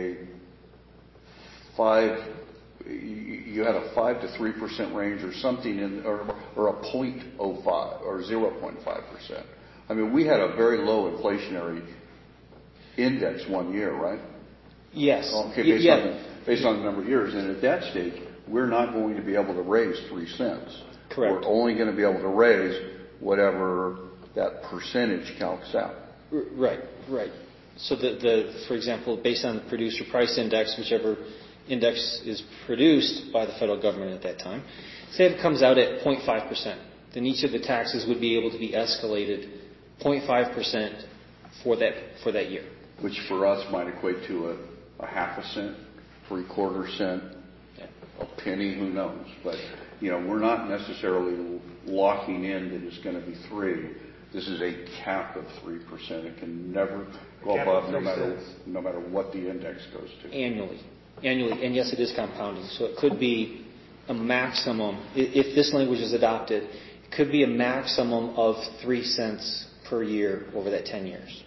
you had a 5 to 3% range or something or a 0.05 or 0.5%. I mean, we had a very low inflationary index 1 year, right? Yes. Okay, based on the number of years. And at that stage, we're not going to be able to raise 3 cents. Correct. We're only going to be able to raise whatever that percentage calcs out. Right. So for example, based on the producer price index, whichever index is produced by the federal government at that time, say if it comes out at 0.5%, then each of the taxes would be able to be escalated 0.5% for that year. Which for us might equate to a half a cent, 3/4 cent, a penny, who knows? But, we're not necessarily locking in that it's going to be 3. This is a cap of 3%. It can never go above no matter what the index goes to. Annually. And yes, it is compounding. So it could be a maximum, if this language is adopted, it could be a maximum of 3 cents per year over that 10 years.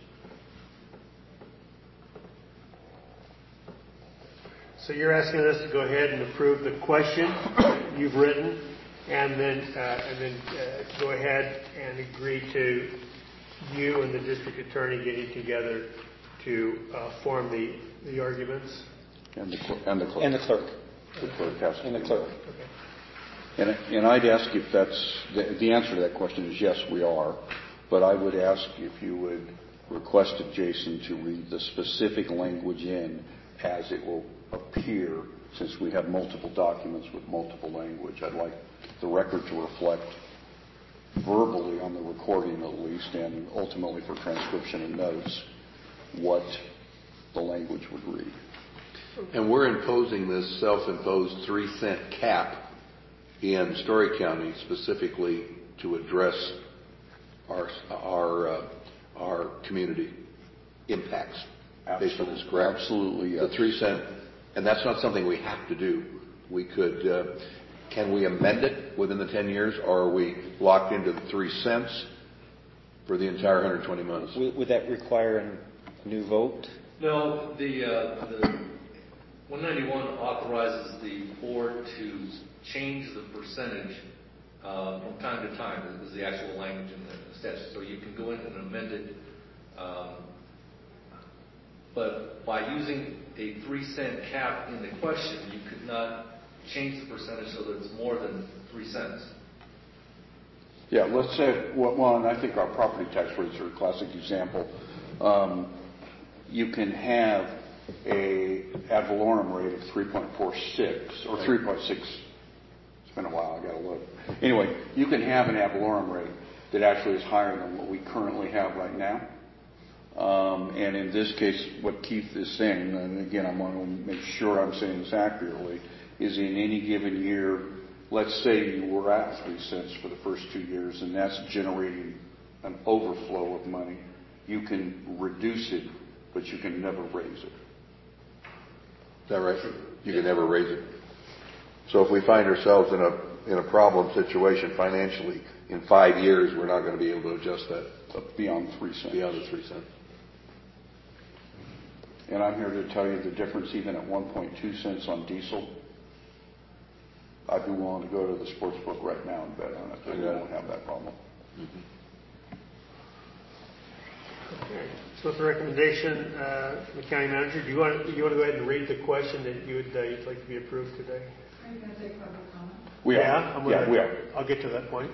So you're asking us to go ahead and approve the question that you've written, and then go ahead and agree to you and the district attorney getting together to form the arguments. And the clerk. And the clerk. The clerk has to. And the do clerk. that. And I'd ask if that's the answer to that question is yes, we are. But I would ask if you would request of Jason to read the specific language in as it will appear, since we have multiple documents with multiple language. I'd like the record to reflect verbally on the recording at least, and ultimately for transcription and notes, what the language would read. And we're imposing this self-imposed 3 cent cap in Story County specifically to address our community impacts. Based on this, correct? Absolutely, yes. The 3 cent, and that's not something we have to do. We could, can we amend it within the 10 years, or are we locked into the 3 cents for the entire 120 months? Would that require a new vote? No, the 191 authorizes the board to change the percentage from time to time. This is the actual language in the statute. So you can go in and amend it. But by using a 3 cent cap in the question, you could not change the percentage so that it's more than 3 cents. Yeah, let's say, well, and I think our property tax rates are a classic example. you can have a ad valorem rate of 3.46 or 3.6. It's been a while, I got to look. Anyway, you can have an ad valorem rate that actually is higher than what we currently have right now. And in this case, what Keith is saying, and again, I want to make sure I'm saying this accurately, is in any given year, let's say you were at 3 cents for the first 2 years, and that's generating an overflow of money. You can reduce it, but you can never raise it. Is that right? You can never raise it. So if we find ourselves in a problem situation financially, in 5 years, we're not going to be able to adjust that beyond 3 cents. beyond the 3 cents. And I'm here to tell you the difference even at 1.2 cents on diesel. I'd be willing to go to the sports book right now and bet on it. They won't have that problem. Okay. So with the recommendation from the county manager, do you want to go ahead and read the question that you'd like to be approved today? Are you going to take public comment? We are. We are. I'll get to that point.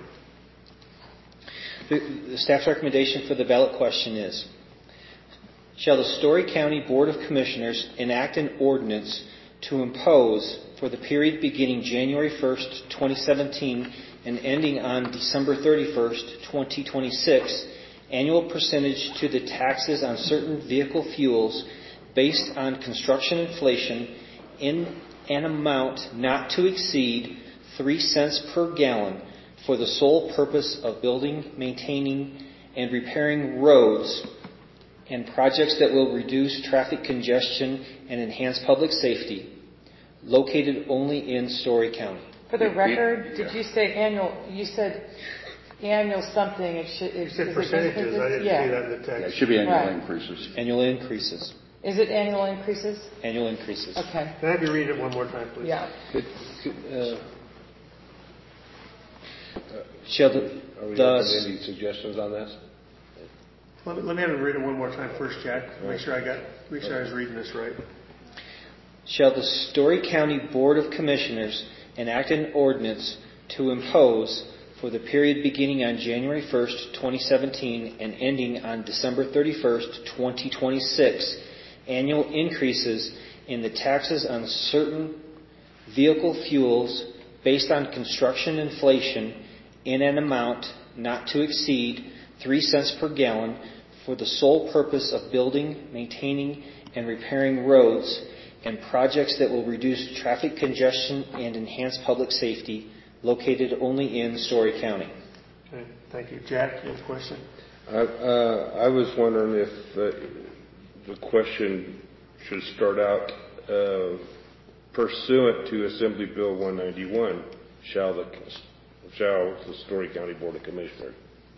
The staff's recommendation for the ballot question is, shall the Story County Board of Commissioners enact an ordinance to impose, for the period beginning January 1st, 2017 and ending on December 31st, 2026, annual percentage to the taxes on certain vehicle fuels based on construction inflation in an amount not to exceed 3 cents per gallon for the sole purpose of building, maintaining, and repairing roads and projects that will reduce traffic congestion and enhance public safety, located only in Story County. For the record, did you say annual? You said annual something. It should. You said percentages. I didn't see that in the text. Yeah, it should be annual Right. increases. Annual increases. Is it annual increases? Annual increases. Okay. Can I have you read it one more time, please? Yeah. Shall Are we having any suggestions on this? Let me have you read it one more time first, Jack. Make sure I was reading this right. Shall the Story County Board of Commissioners enact an ordinance to impose, for the period beginning on January 1st, 2017 and ending on December 31st, 2026, annual increases in the taxes on certain vehicle fuels based on construction inflation in an amount not to exceed 3 cents per gallon for the sole purpose of building, maintaining, and repairing roads and projects that will reduce traffic congestion and enhance public safety, located only in Story County. Okay. Thank you. Jack, you have a question? I was wondering if the question should start out pursuant to Assembly Bill 191, shall the Story County Board of Commissioners.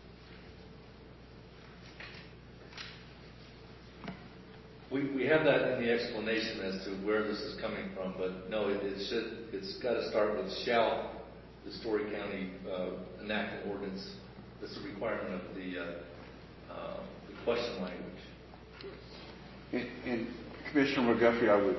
We have that in the explanation as to where this is coming from, but no, it's got to start with shall the Story County enact an ordinance. That's a requirement of the question language. And Commissioner McGuffey,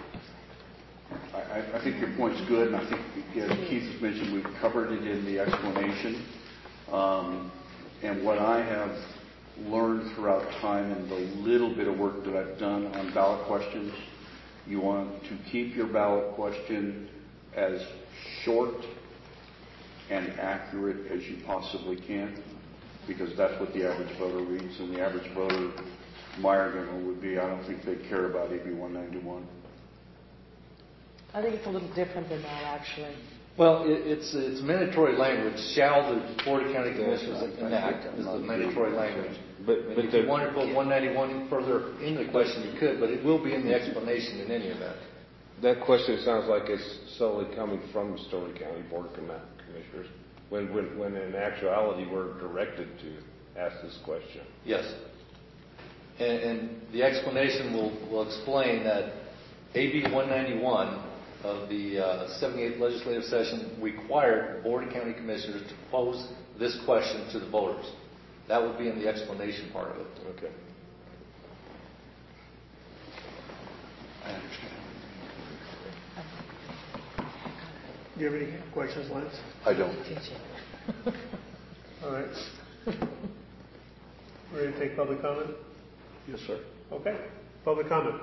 I think your point's good, and I think, as Keith has mentioned, we've covered it in the explanation. And what I have learned throughout time and the little bit of work that I've done on ballot questions, you want to keep your ballot question as short and accurate as you possibly can, because that's what the average voter reads, and the average voter, my argument would be, I don't think they care about AB 191. I think it's a little different than that, actually. Well, it's mandatory language. Shall the Board of County Commissioners enact is the mandatory language. But if you wanted to put 191 further into the question, you could, but it will be in the explanation in any event. That question sounds like it's solely coming from the Story County Board of Commissioners, when in actuality we're directed to ask this question. Yes. And the explanation will explain that AB 191 of the 78th legislative session required Board of County Commissioners to pose this question to the voters. That would be in the explanation part of it. Okay. I understand. Do you have any questions, Lance? I don't. All right. Ready to take public comment? Yes, sir. Okay. Public comment.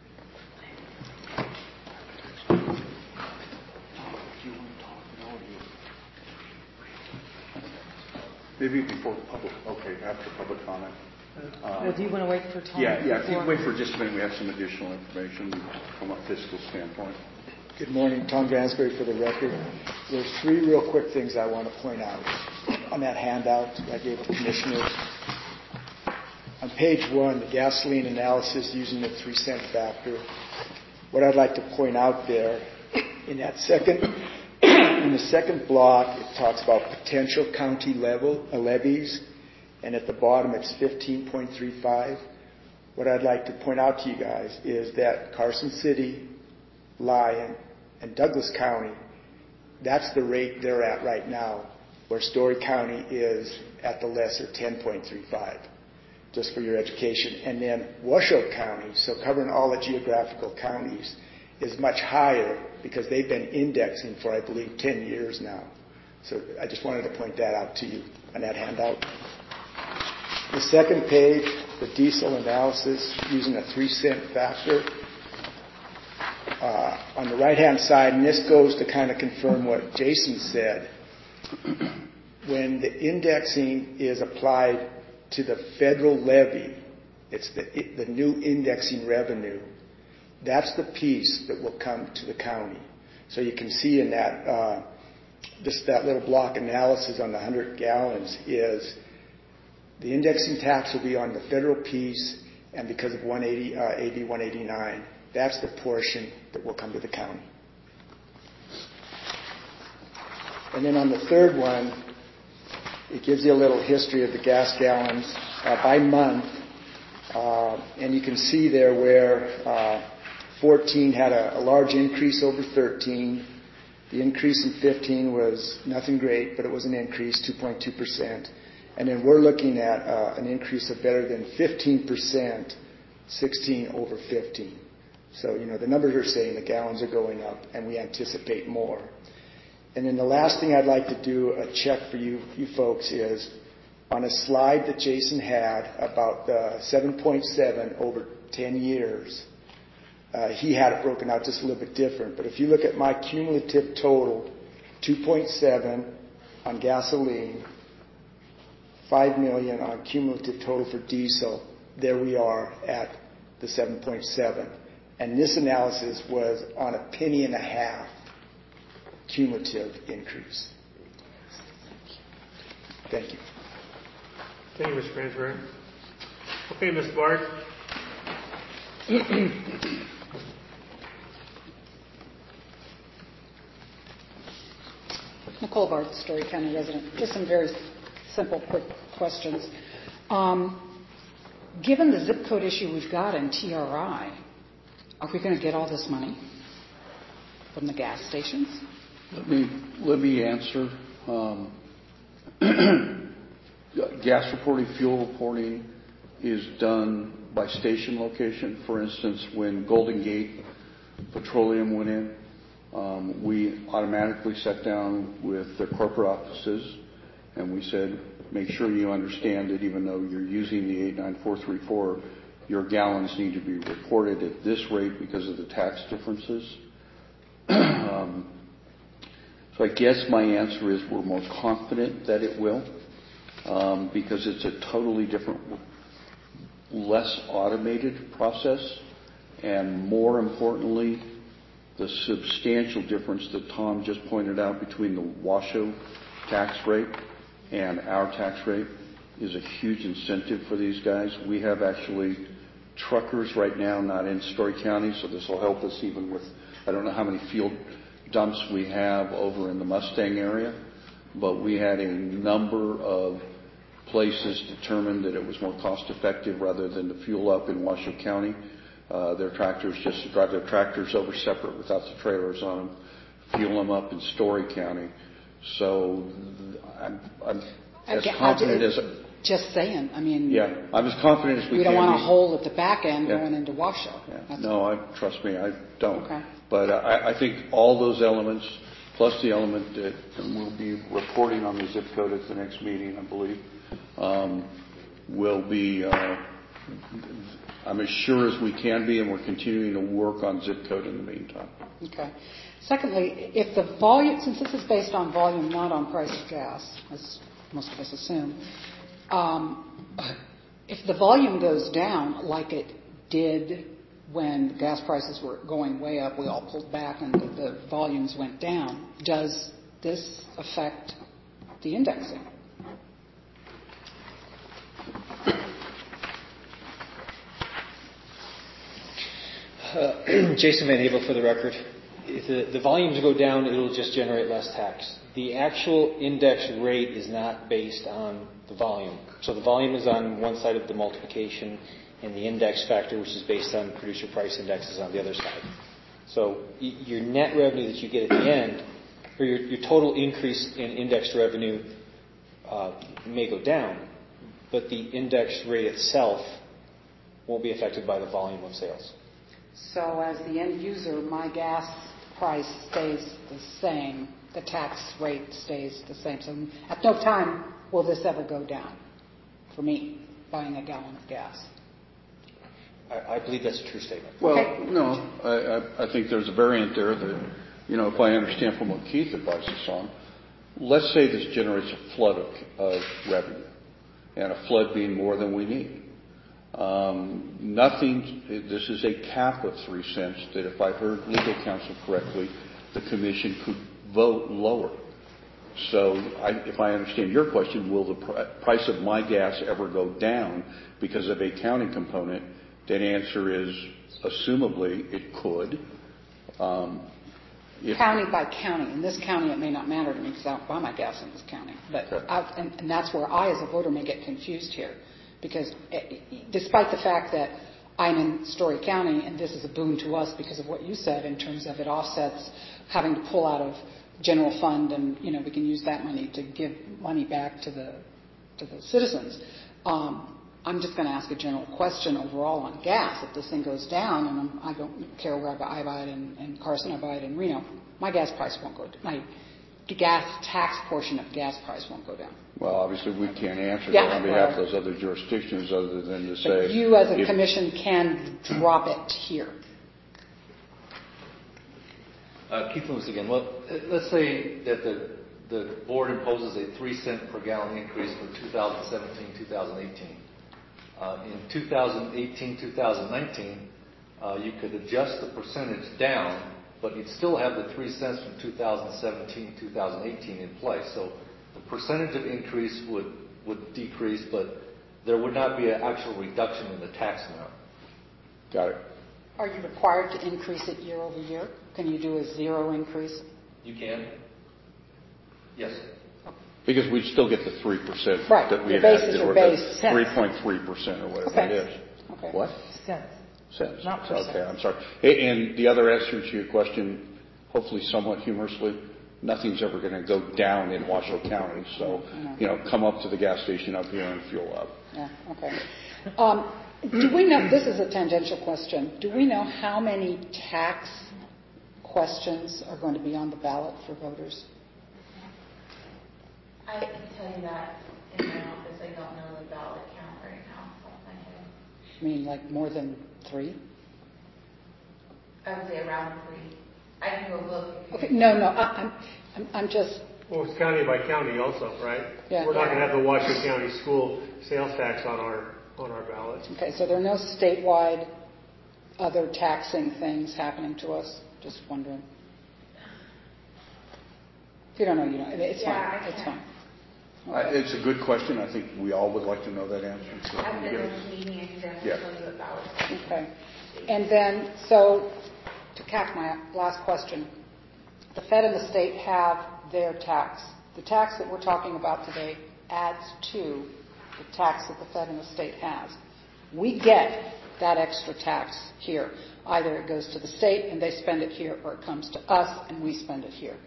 Maybe before public, after public comment. Well, do you want to wait for Tom? Yeah, if you wait for just a minute, we have some additional information from a fiscal standpoint. Good morning, Tom Gansberry for the record. There's 3 real quick things I want to point out on that handout I gave the commissioners. On page 1, the gasoline analysis using the 3-cent factor. What I'd like to point out there, in that in the second block, it talks about potential county levies, and at the bottom it's 15.35. What I'd like to point out to you guys is that Carson City, Lyon, and Douglas County, that's the rate they're at right now, where Story County is at the lesser 10.35, just for your education. And then Washoe County, so covering all the geographical counties, is much higher because they've been indexing for, I believe, 10 years now. So I just wanted to point that out to you on that handout. The second page, the diesel analysis using a 3-cent factor. On the right-hand side, and this goes to kind of confirm what Jason said, when the indexing is applied to the federal levy, it's the new indexing revenue, that's the piece that will come to the county. So you can see in that, just that little block analysis on the 100 gallons is the indexing tax will be on the federal piece, and because of AB 189, that's the portion that will come to the county. And then on the third one, it gives you a little history of the gas gallons by month. And you can see there where 14 had a large increase over 13. The increase in 15 was nothing great, but it was an increase, 2.2%. And then we're looking at an increase of better than 15%, 16 over 15. So, the numbers are saying the gallons are going up, and we anticipate more. And then the last thing I'd like to do a check for you folks is on a slide that Jason had about the 7.7 over 10 years. He had it broken out just a little bit different. But if you look at my cumulative total, 2.7 on gasoline, 5 million on cumulative total for diesel, there we are at the 7.7. And this analysis was on a penny and a half cumulative increase. Thank you. Thank you, Mr. Cransbury. Okay, Ms. Bart. Nicole Bart, Story County resident. Just some very simple, quick questions. Given the zip code issue we've got in TRI, are we going to get all this money from the gas stations? Let me answer. Gas reporting, fuel reporting is done by station location. For instance, when Golden Gate Petroleum went in, we automatically sat down with their corporate offices and we said, make sure you understand that even though you're using the 89434, your gallons need to be reported at this rate because of the tax differences. So I guess my answer is we're more confident that it will, because it's a totally different, less automated process, and more importantly, the substantial difference that Tom just pointed out between the Washoe tax rate and our tax rate is a huge incentive for these guys. We have actually truckers right now not in Story County, so this will help us even with, I don't know how many field dumps we have over in the Mustang area, but we had a number of places determined that it was more cost effective rather than to fuel up in Washoe County. Their tractors, just to drive their tractors over separate without the trailers on them, fuel them up in Story County. So I'm as confident as... Just saying. I mean... Yeah, I'm as confident as we can. We don't want a hole at the back end going into Washoe. Yeah. No, trust me, I don't. Okay. But I think all those elements, plus the element that we'll be reporting on the zip code at the next meeting, I believe, will be... I'm as sure as we can be, and we're continuing to work on zip code in the meantime. Okay. Secondly, if the volume, since this is based on volume, not on price of gas, as most of us assume, if the volume goes down like it did when gas prices were going way up, we all pulled back and the volumes went down, does this affect the indexing? Jason Van Abel for the record. If the volumes go down, it'll just generate less tax. The actual index rate is not based on the volume. So the volume is on one side of the multiplication, and the index factor, which is based on producer price index, is on the other side. So your net revenue that you get at the end, or your total increase in indexed revenue may go down, but the index rate itself won't be affected by the volume of sales. So as the end user, my gas price stays the same, the tax rate stays the same. So at no time will this ever go down for me buying a gallon of gas. I believe that's a true statement. Well, Okay. no, I think there's a variant there that, if I understand from what Keith advises on, let's say this generates a flood of revenue, and a flood being more than we need. This is a cap of 3 cents that, if I heard legal counsel correctly, the commission could vote lower. So if I understand your question, will the price of my gas ever go down because of a county component? That answer is, assumably, it could. County by county. In this county, it may not matter to me because I don't buy my gas in this county. But okay. and that's where I, as a voter, may get confused here. Because despite the fact that I'm in Story County, and this is a boon to us because of what you said in terms of it offsets having to pull out of general fund, and we can use that money to give money back to the citizens. I'm just going to ask a general question overall on gas. If this thing goes down, and I don't care where I buy it in Carson, I buy it in Reno, my gas price won't go down. My gas tax portion of gas price won't go down. Well, obviously, we can't answer that on behalf of those other jurisdictions other than to say... But you, as a commission, can drop it here. Keith Loomis again. Well, let's say that the board imposes a 3 cent per gallon increase for 2017-2018. In 2018-2019, you could adjust the percentage down, but you'd still have the 3 cents from 2017-2018 in place. So the percentage of increase would decrease, but there would not be an actual reduction in the tax amount. Got it. Are you required to increase it year over year? Can you do a zero increase? You can. Yes. Because we'd still get the 3% right. that we had. Base is your base. 3.3% or whatever that is. Okay. What? Cents. Not percent. Okay, I'm sorry. And the other answer to your question, hopefully somewhat humorously, nothing's ever going to go down in Washoe County. So, come up to the gas station up here and fuel up. Yeah, okay. Do we know, this is a tangential question, do we know how many tax questions are going to be on the ballot for voters? I can tell you that in my office. I don't know the ballot count right now off my head. You mean like more than 3? I would say around 3. I can go look. Okay, no, I'm just... Well, it's county by county also, right? Yeah. We're not going to have the Washoe County school sales tax on our ballot. Okay, so there are no statewide other taxing things happening to us? Just wondering. If you don't know, you know. It's fine. It's fine. Okay. It's a good question. I think we all would like to know that answer. So After this meeting, I can definitely tell you about it. Okay. And then, so, to cap my last question, the Fed and the state have their tax. The tax that we're talking about today adds to the tax that the Fed and the state has. We get that extra tax here. Either it goes to the state and they spend it here, or it comes to us and we spend it here.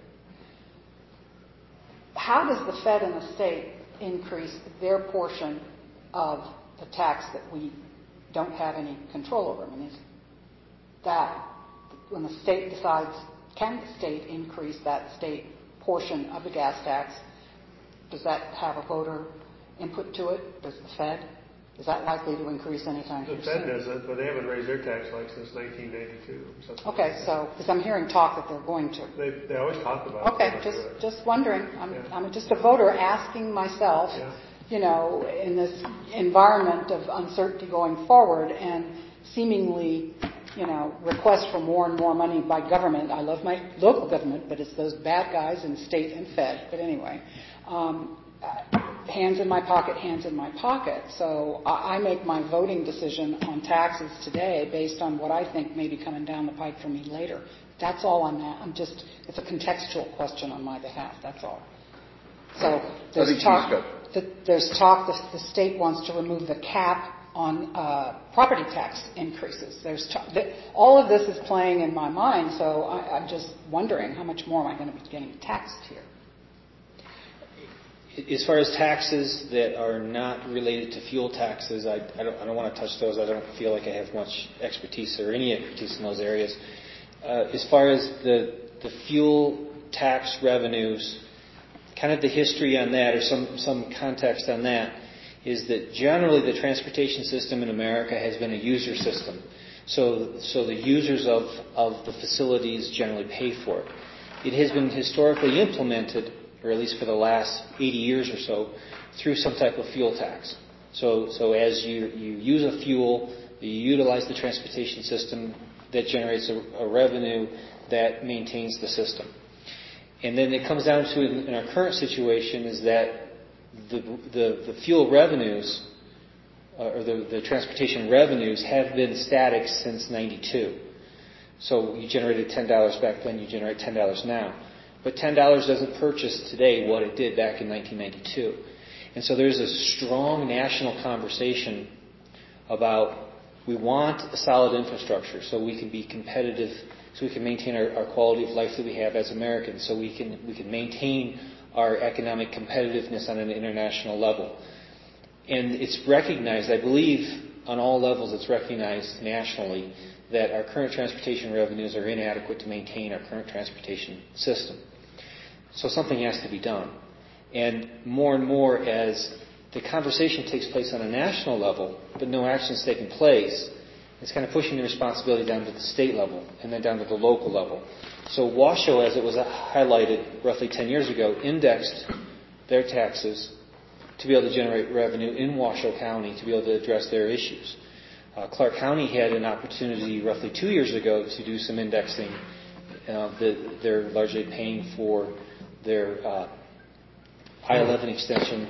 How does the Fed and the state increase their portion of the tax that we don't have any control over? I mean, is that when the state decides, can the state increase that state portion of the gas tax? Does that have a voter input to it? Does the Fed? Is that likely to increase anytime The soon? Fed doesn't, but they haven't raised their tax like since 1992. Okay, so, because I'm hearing talk that they're going to. They always talk about Okay, it. just wondering. I'm just a voter asking myself, in this environment of uncertainty going forward and seemingly, requests for more and more money by government. I love my local government, but it's those bad guys in state and Fed. But anyway, hands in my pocket. So I make my voting decision on taxes today based on what I think may be coming down the pike for me later. That's all it's a contextual question on my behalf. That's all. So there's talk that the state wants to remove the cap on property tax increases. All of this is playing in my mind, so I'm just wondering how much more am I going to be getting taxed here? As far as taxes that are not related to fuel taxes, I don't want to touch those. I don't feel like I have much expertise or any expertise in those areas. As far as the fuel tax revenues, kind of the history on that, or some context on that, is that generally the transportation system in America has been a user system. So the users of the facilities generally pay for it. It has been historically implemented, or at least for the last 80 years or so, through some type of fuel tax. So as you use a fuel, you utilize the transportation system, that generates a revenue that maintains the system. And then it comes down to, in our current situation, is that the fuel revenues, or the transportation revenues, have been static since '92. So you generated $10 back then, you generate $10 now. But $10 doesn't purchase today what it did back in 1992. And so there's a strong national conversation about we want a solid infrastructure so we can be competitive, so we can maintain our quality of life that we have as Americans, so we can maintain our economic competitiveness on an international level. And it's recognized, I believe, on all levels, it's recognized nationally that our current transportation revenues are inadequate to maintain our current transportation system. So something has to be done. And more as the conversation takes place on a national level, but no action is taking place, it's kind of pushing the responsibility down to the state level and then down to the local level. So Washoe, as it was highlighted roughly 10 years ago, indexed their taxes to be able to generate revenue in Washoe County to be able to address their issues. Clark County had an opportunity roughly 2 years ago to do some indexing. They're largely paying for their I-11 extension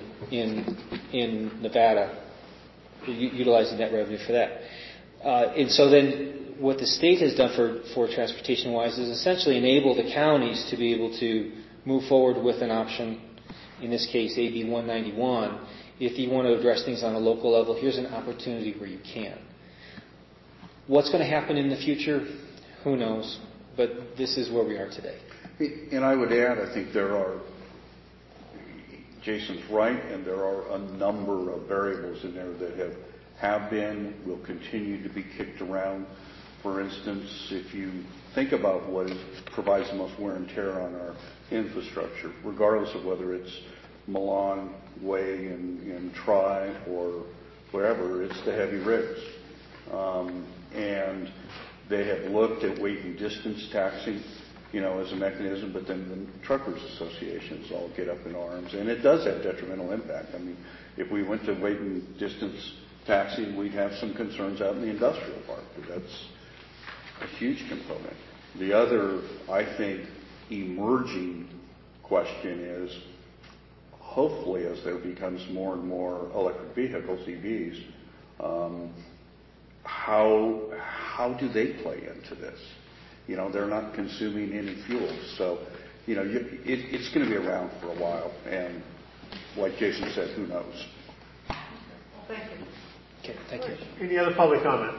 in Nevada, utilizing that revenue for that. And so then what the state has done for transportation-wise is essentially enable the counties to be able to move forward with an option, in this case AB 191. If you want to address things on a local level, here's an opportunity where you can. What's going to happen in the future? Who knows? But this is where we are today. And I would add, I think Jason's right, and there are a number of variables in there that have been, will continue to be kicked around. For instance, if you think about what provides the most wear and tear on our infrastructure, regardless of whether it's Milan Way in Tri or wherever, it's the heavy rigs. And they have looked at weight and distance taxing, as a mechanism, but then the truckers associations all get up in arms, and it does have detrimental impact. I mean, if we went to weight and distance taxing, we'd have some concerns out in the industrial park, but that's a huge component. The other, I think, emerging question is, hopefully as there becomes more and more electric vehicles, EVs, how do they play into this? They're not consuming any fuel. So, it's going to be around for a while. And like Jason said, who knows? Thank you. Okay, thank you. Any other public comment?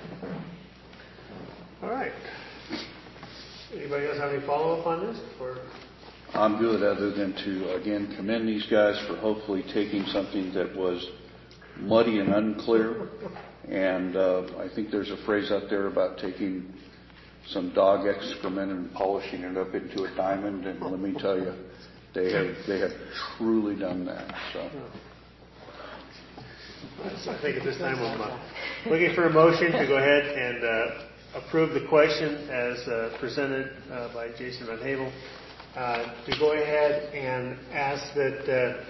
All right. Anybody else have any follow-up on this? I'm good, other than to, again, commend these guys for hopefully taking something that was muddy and unclear. And I think there's a phrase out there about taking some dog excrement and polishing it up into a diamond. And let me tell you, they have truly done that. So. I think at this time I'm looking for a motion to go ahead and approve the question as presented by Jason Van Havel. To go ahead and ask that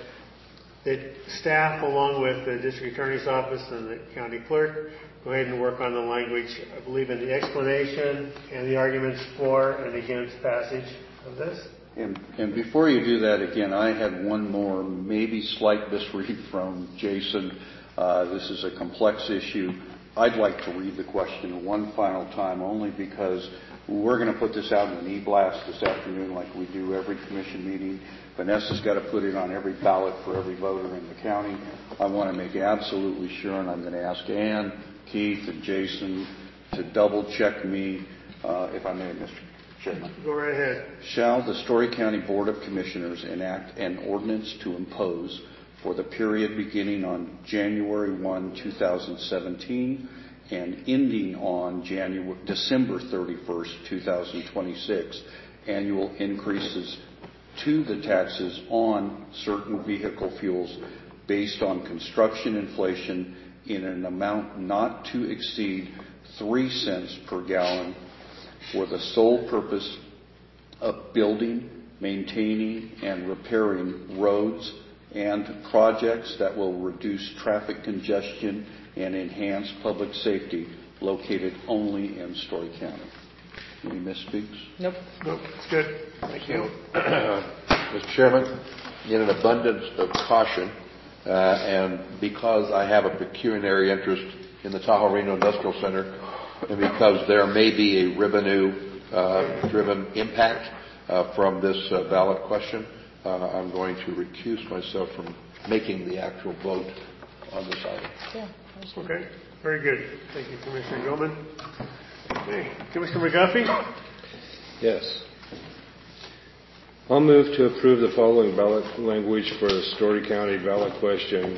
staff, along with the district attorney's office and the county clerk, go ahead and work on the language, I believe, in the explanation and the arguments for and against passage of this. And before you do that, again, I had one more maybe slight misread from Jason. This is a complex issue. I'd like to read the question one final time, only because we're going to put this out in an e-blast this afternoon like we do every commission meeting. Vanessa's got to put it on every ballot for every voter in the county. I want to make absolutely sure, and I'm going to ask Ann, Keith, and Jason to double-check me, if I may, Mr. Chairman. Go right ahead. Shall the Story County Board of Commissioners enact an ordinance to impose for the period beginning on January 1, 2017 and ending on December 31st, 2026, annual increases to the taxes on certain vehicle fuels based on construction inflation in an amount not to exceed 3 cents per gallon for the sole purpose of building, maintaining, and repairing roads and projects that will reduce traffic congestion and enhance public safety located only in Story County. Any misspeaks? Nope. Nope. It's good. Thank you. Mr. Chairman, in an abundance of caution, and because I have a pecuniary interest in the Tahoe Reno Industrial Center, and because there may be a revenue-driven impact from this ballot question, I'm going to recuse myself from making the actual vote on this item. Yeah. Okay. Very good. Thank you, Commissioner Gilman. Okay. Commissioner McGuffey? Yes. I'll move to approve the following ballot language for the Story County ballot question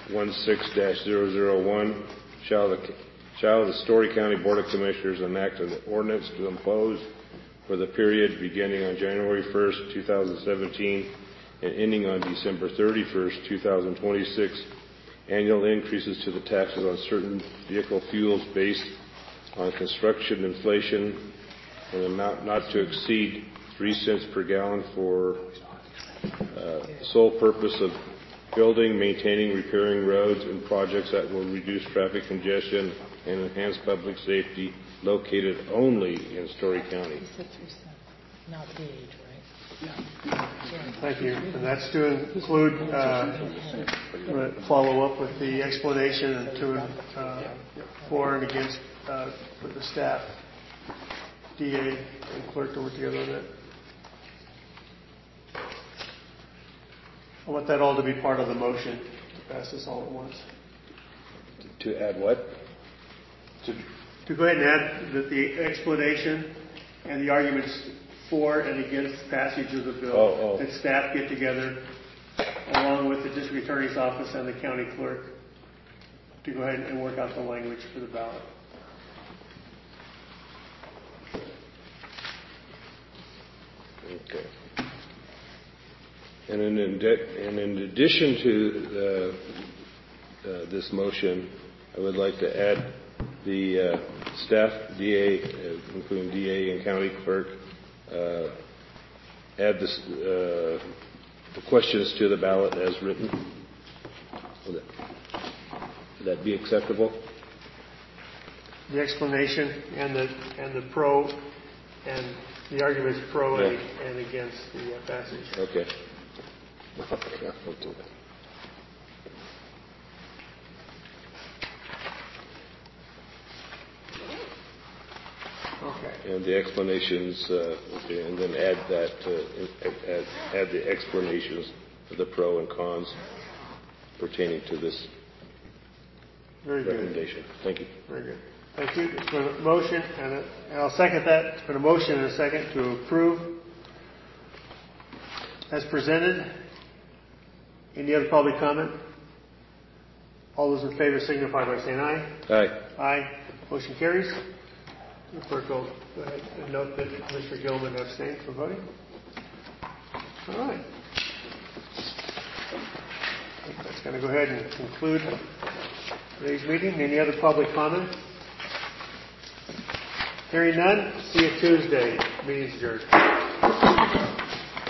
16-001. Shall the Story County Board of Commissioners enact an ordinance to impose for the period beginning on January 1st, 2017 and ending on December 31st, 2026, annual increases to the taxes on certain vehicle fuels based on construction inflation in an amount not to exceed 3 cents per gallon for sole purpose of building, maintaining, repairing roads and projects that will reduce traffic congestion and enhance public safety located only in Story County. You said 3 cents, not the age, right? Thank you. And that's to include follow up with the explanation and to for and against for the staff, DA, and clerk to work together on that. I want that all to be part of the motion to pass this all at once. To add what? To go ahead and add the explanation and the arguments for and against passage of the bill. That staff get together along with the district attorney's office and the county clerk to go ahead and work out the language for the ballot. Okay. And in addition to this motion, I would like to add the staff, DA, including DA and county clerk, add the questions to the ballot as written. Would that be acceptable? The explanation and the pro and the arguments pro and against the passage. Okay. I'll do that. Okay. And the explanations, and then add the explanations of the pro and cons pertaining to this recommendation. Good. Thank you. Very good. Thank you. It's been a motion, and I'll second that. It's been a motion and a second to approve as presented. Any other public comment? All those in favor signify by saying aye. Aye. Aye. Motion carries. The clerk will go ahead and note that Mr. Gilman abstained from voting. All right. That's going to go ahead and conclude today's meeting. Any other public comment? Hearing none, see you Tuesday. Meeting's adjourned.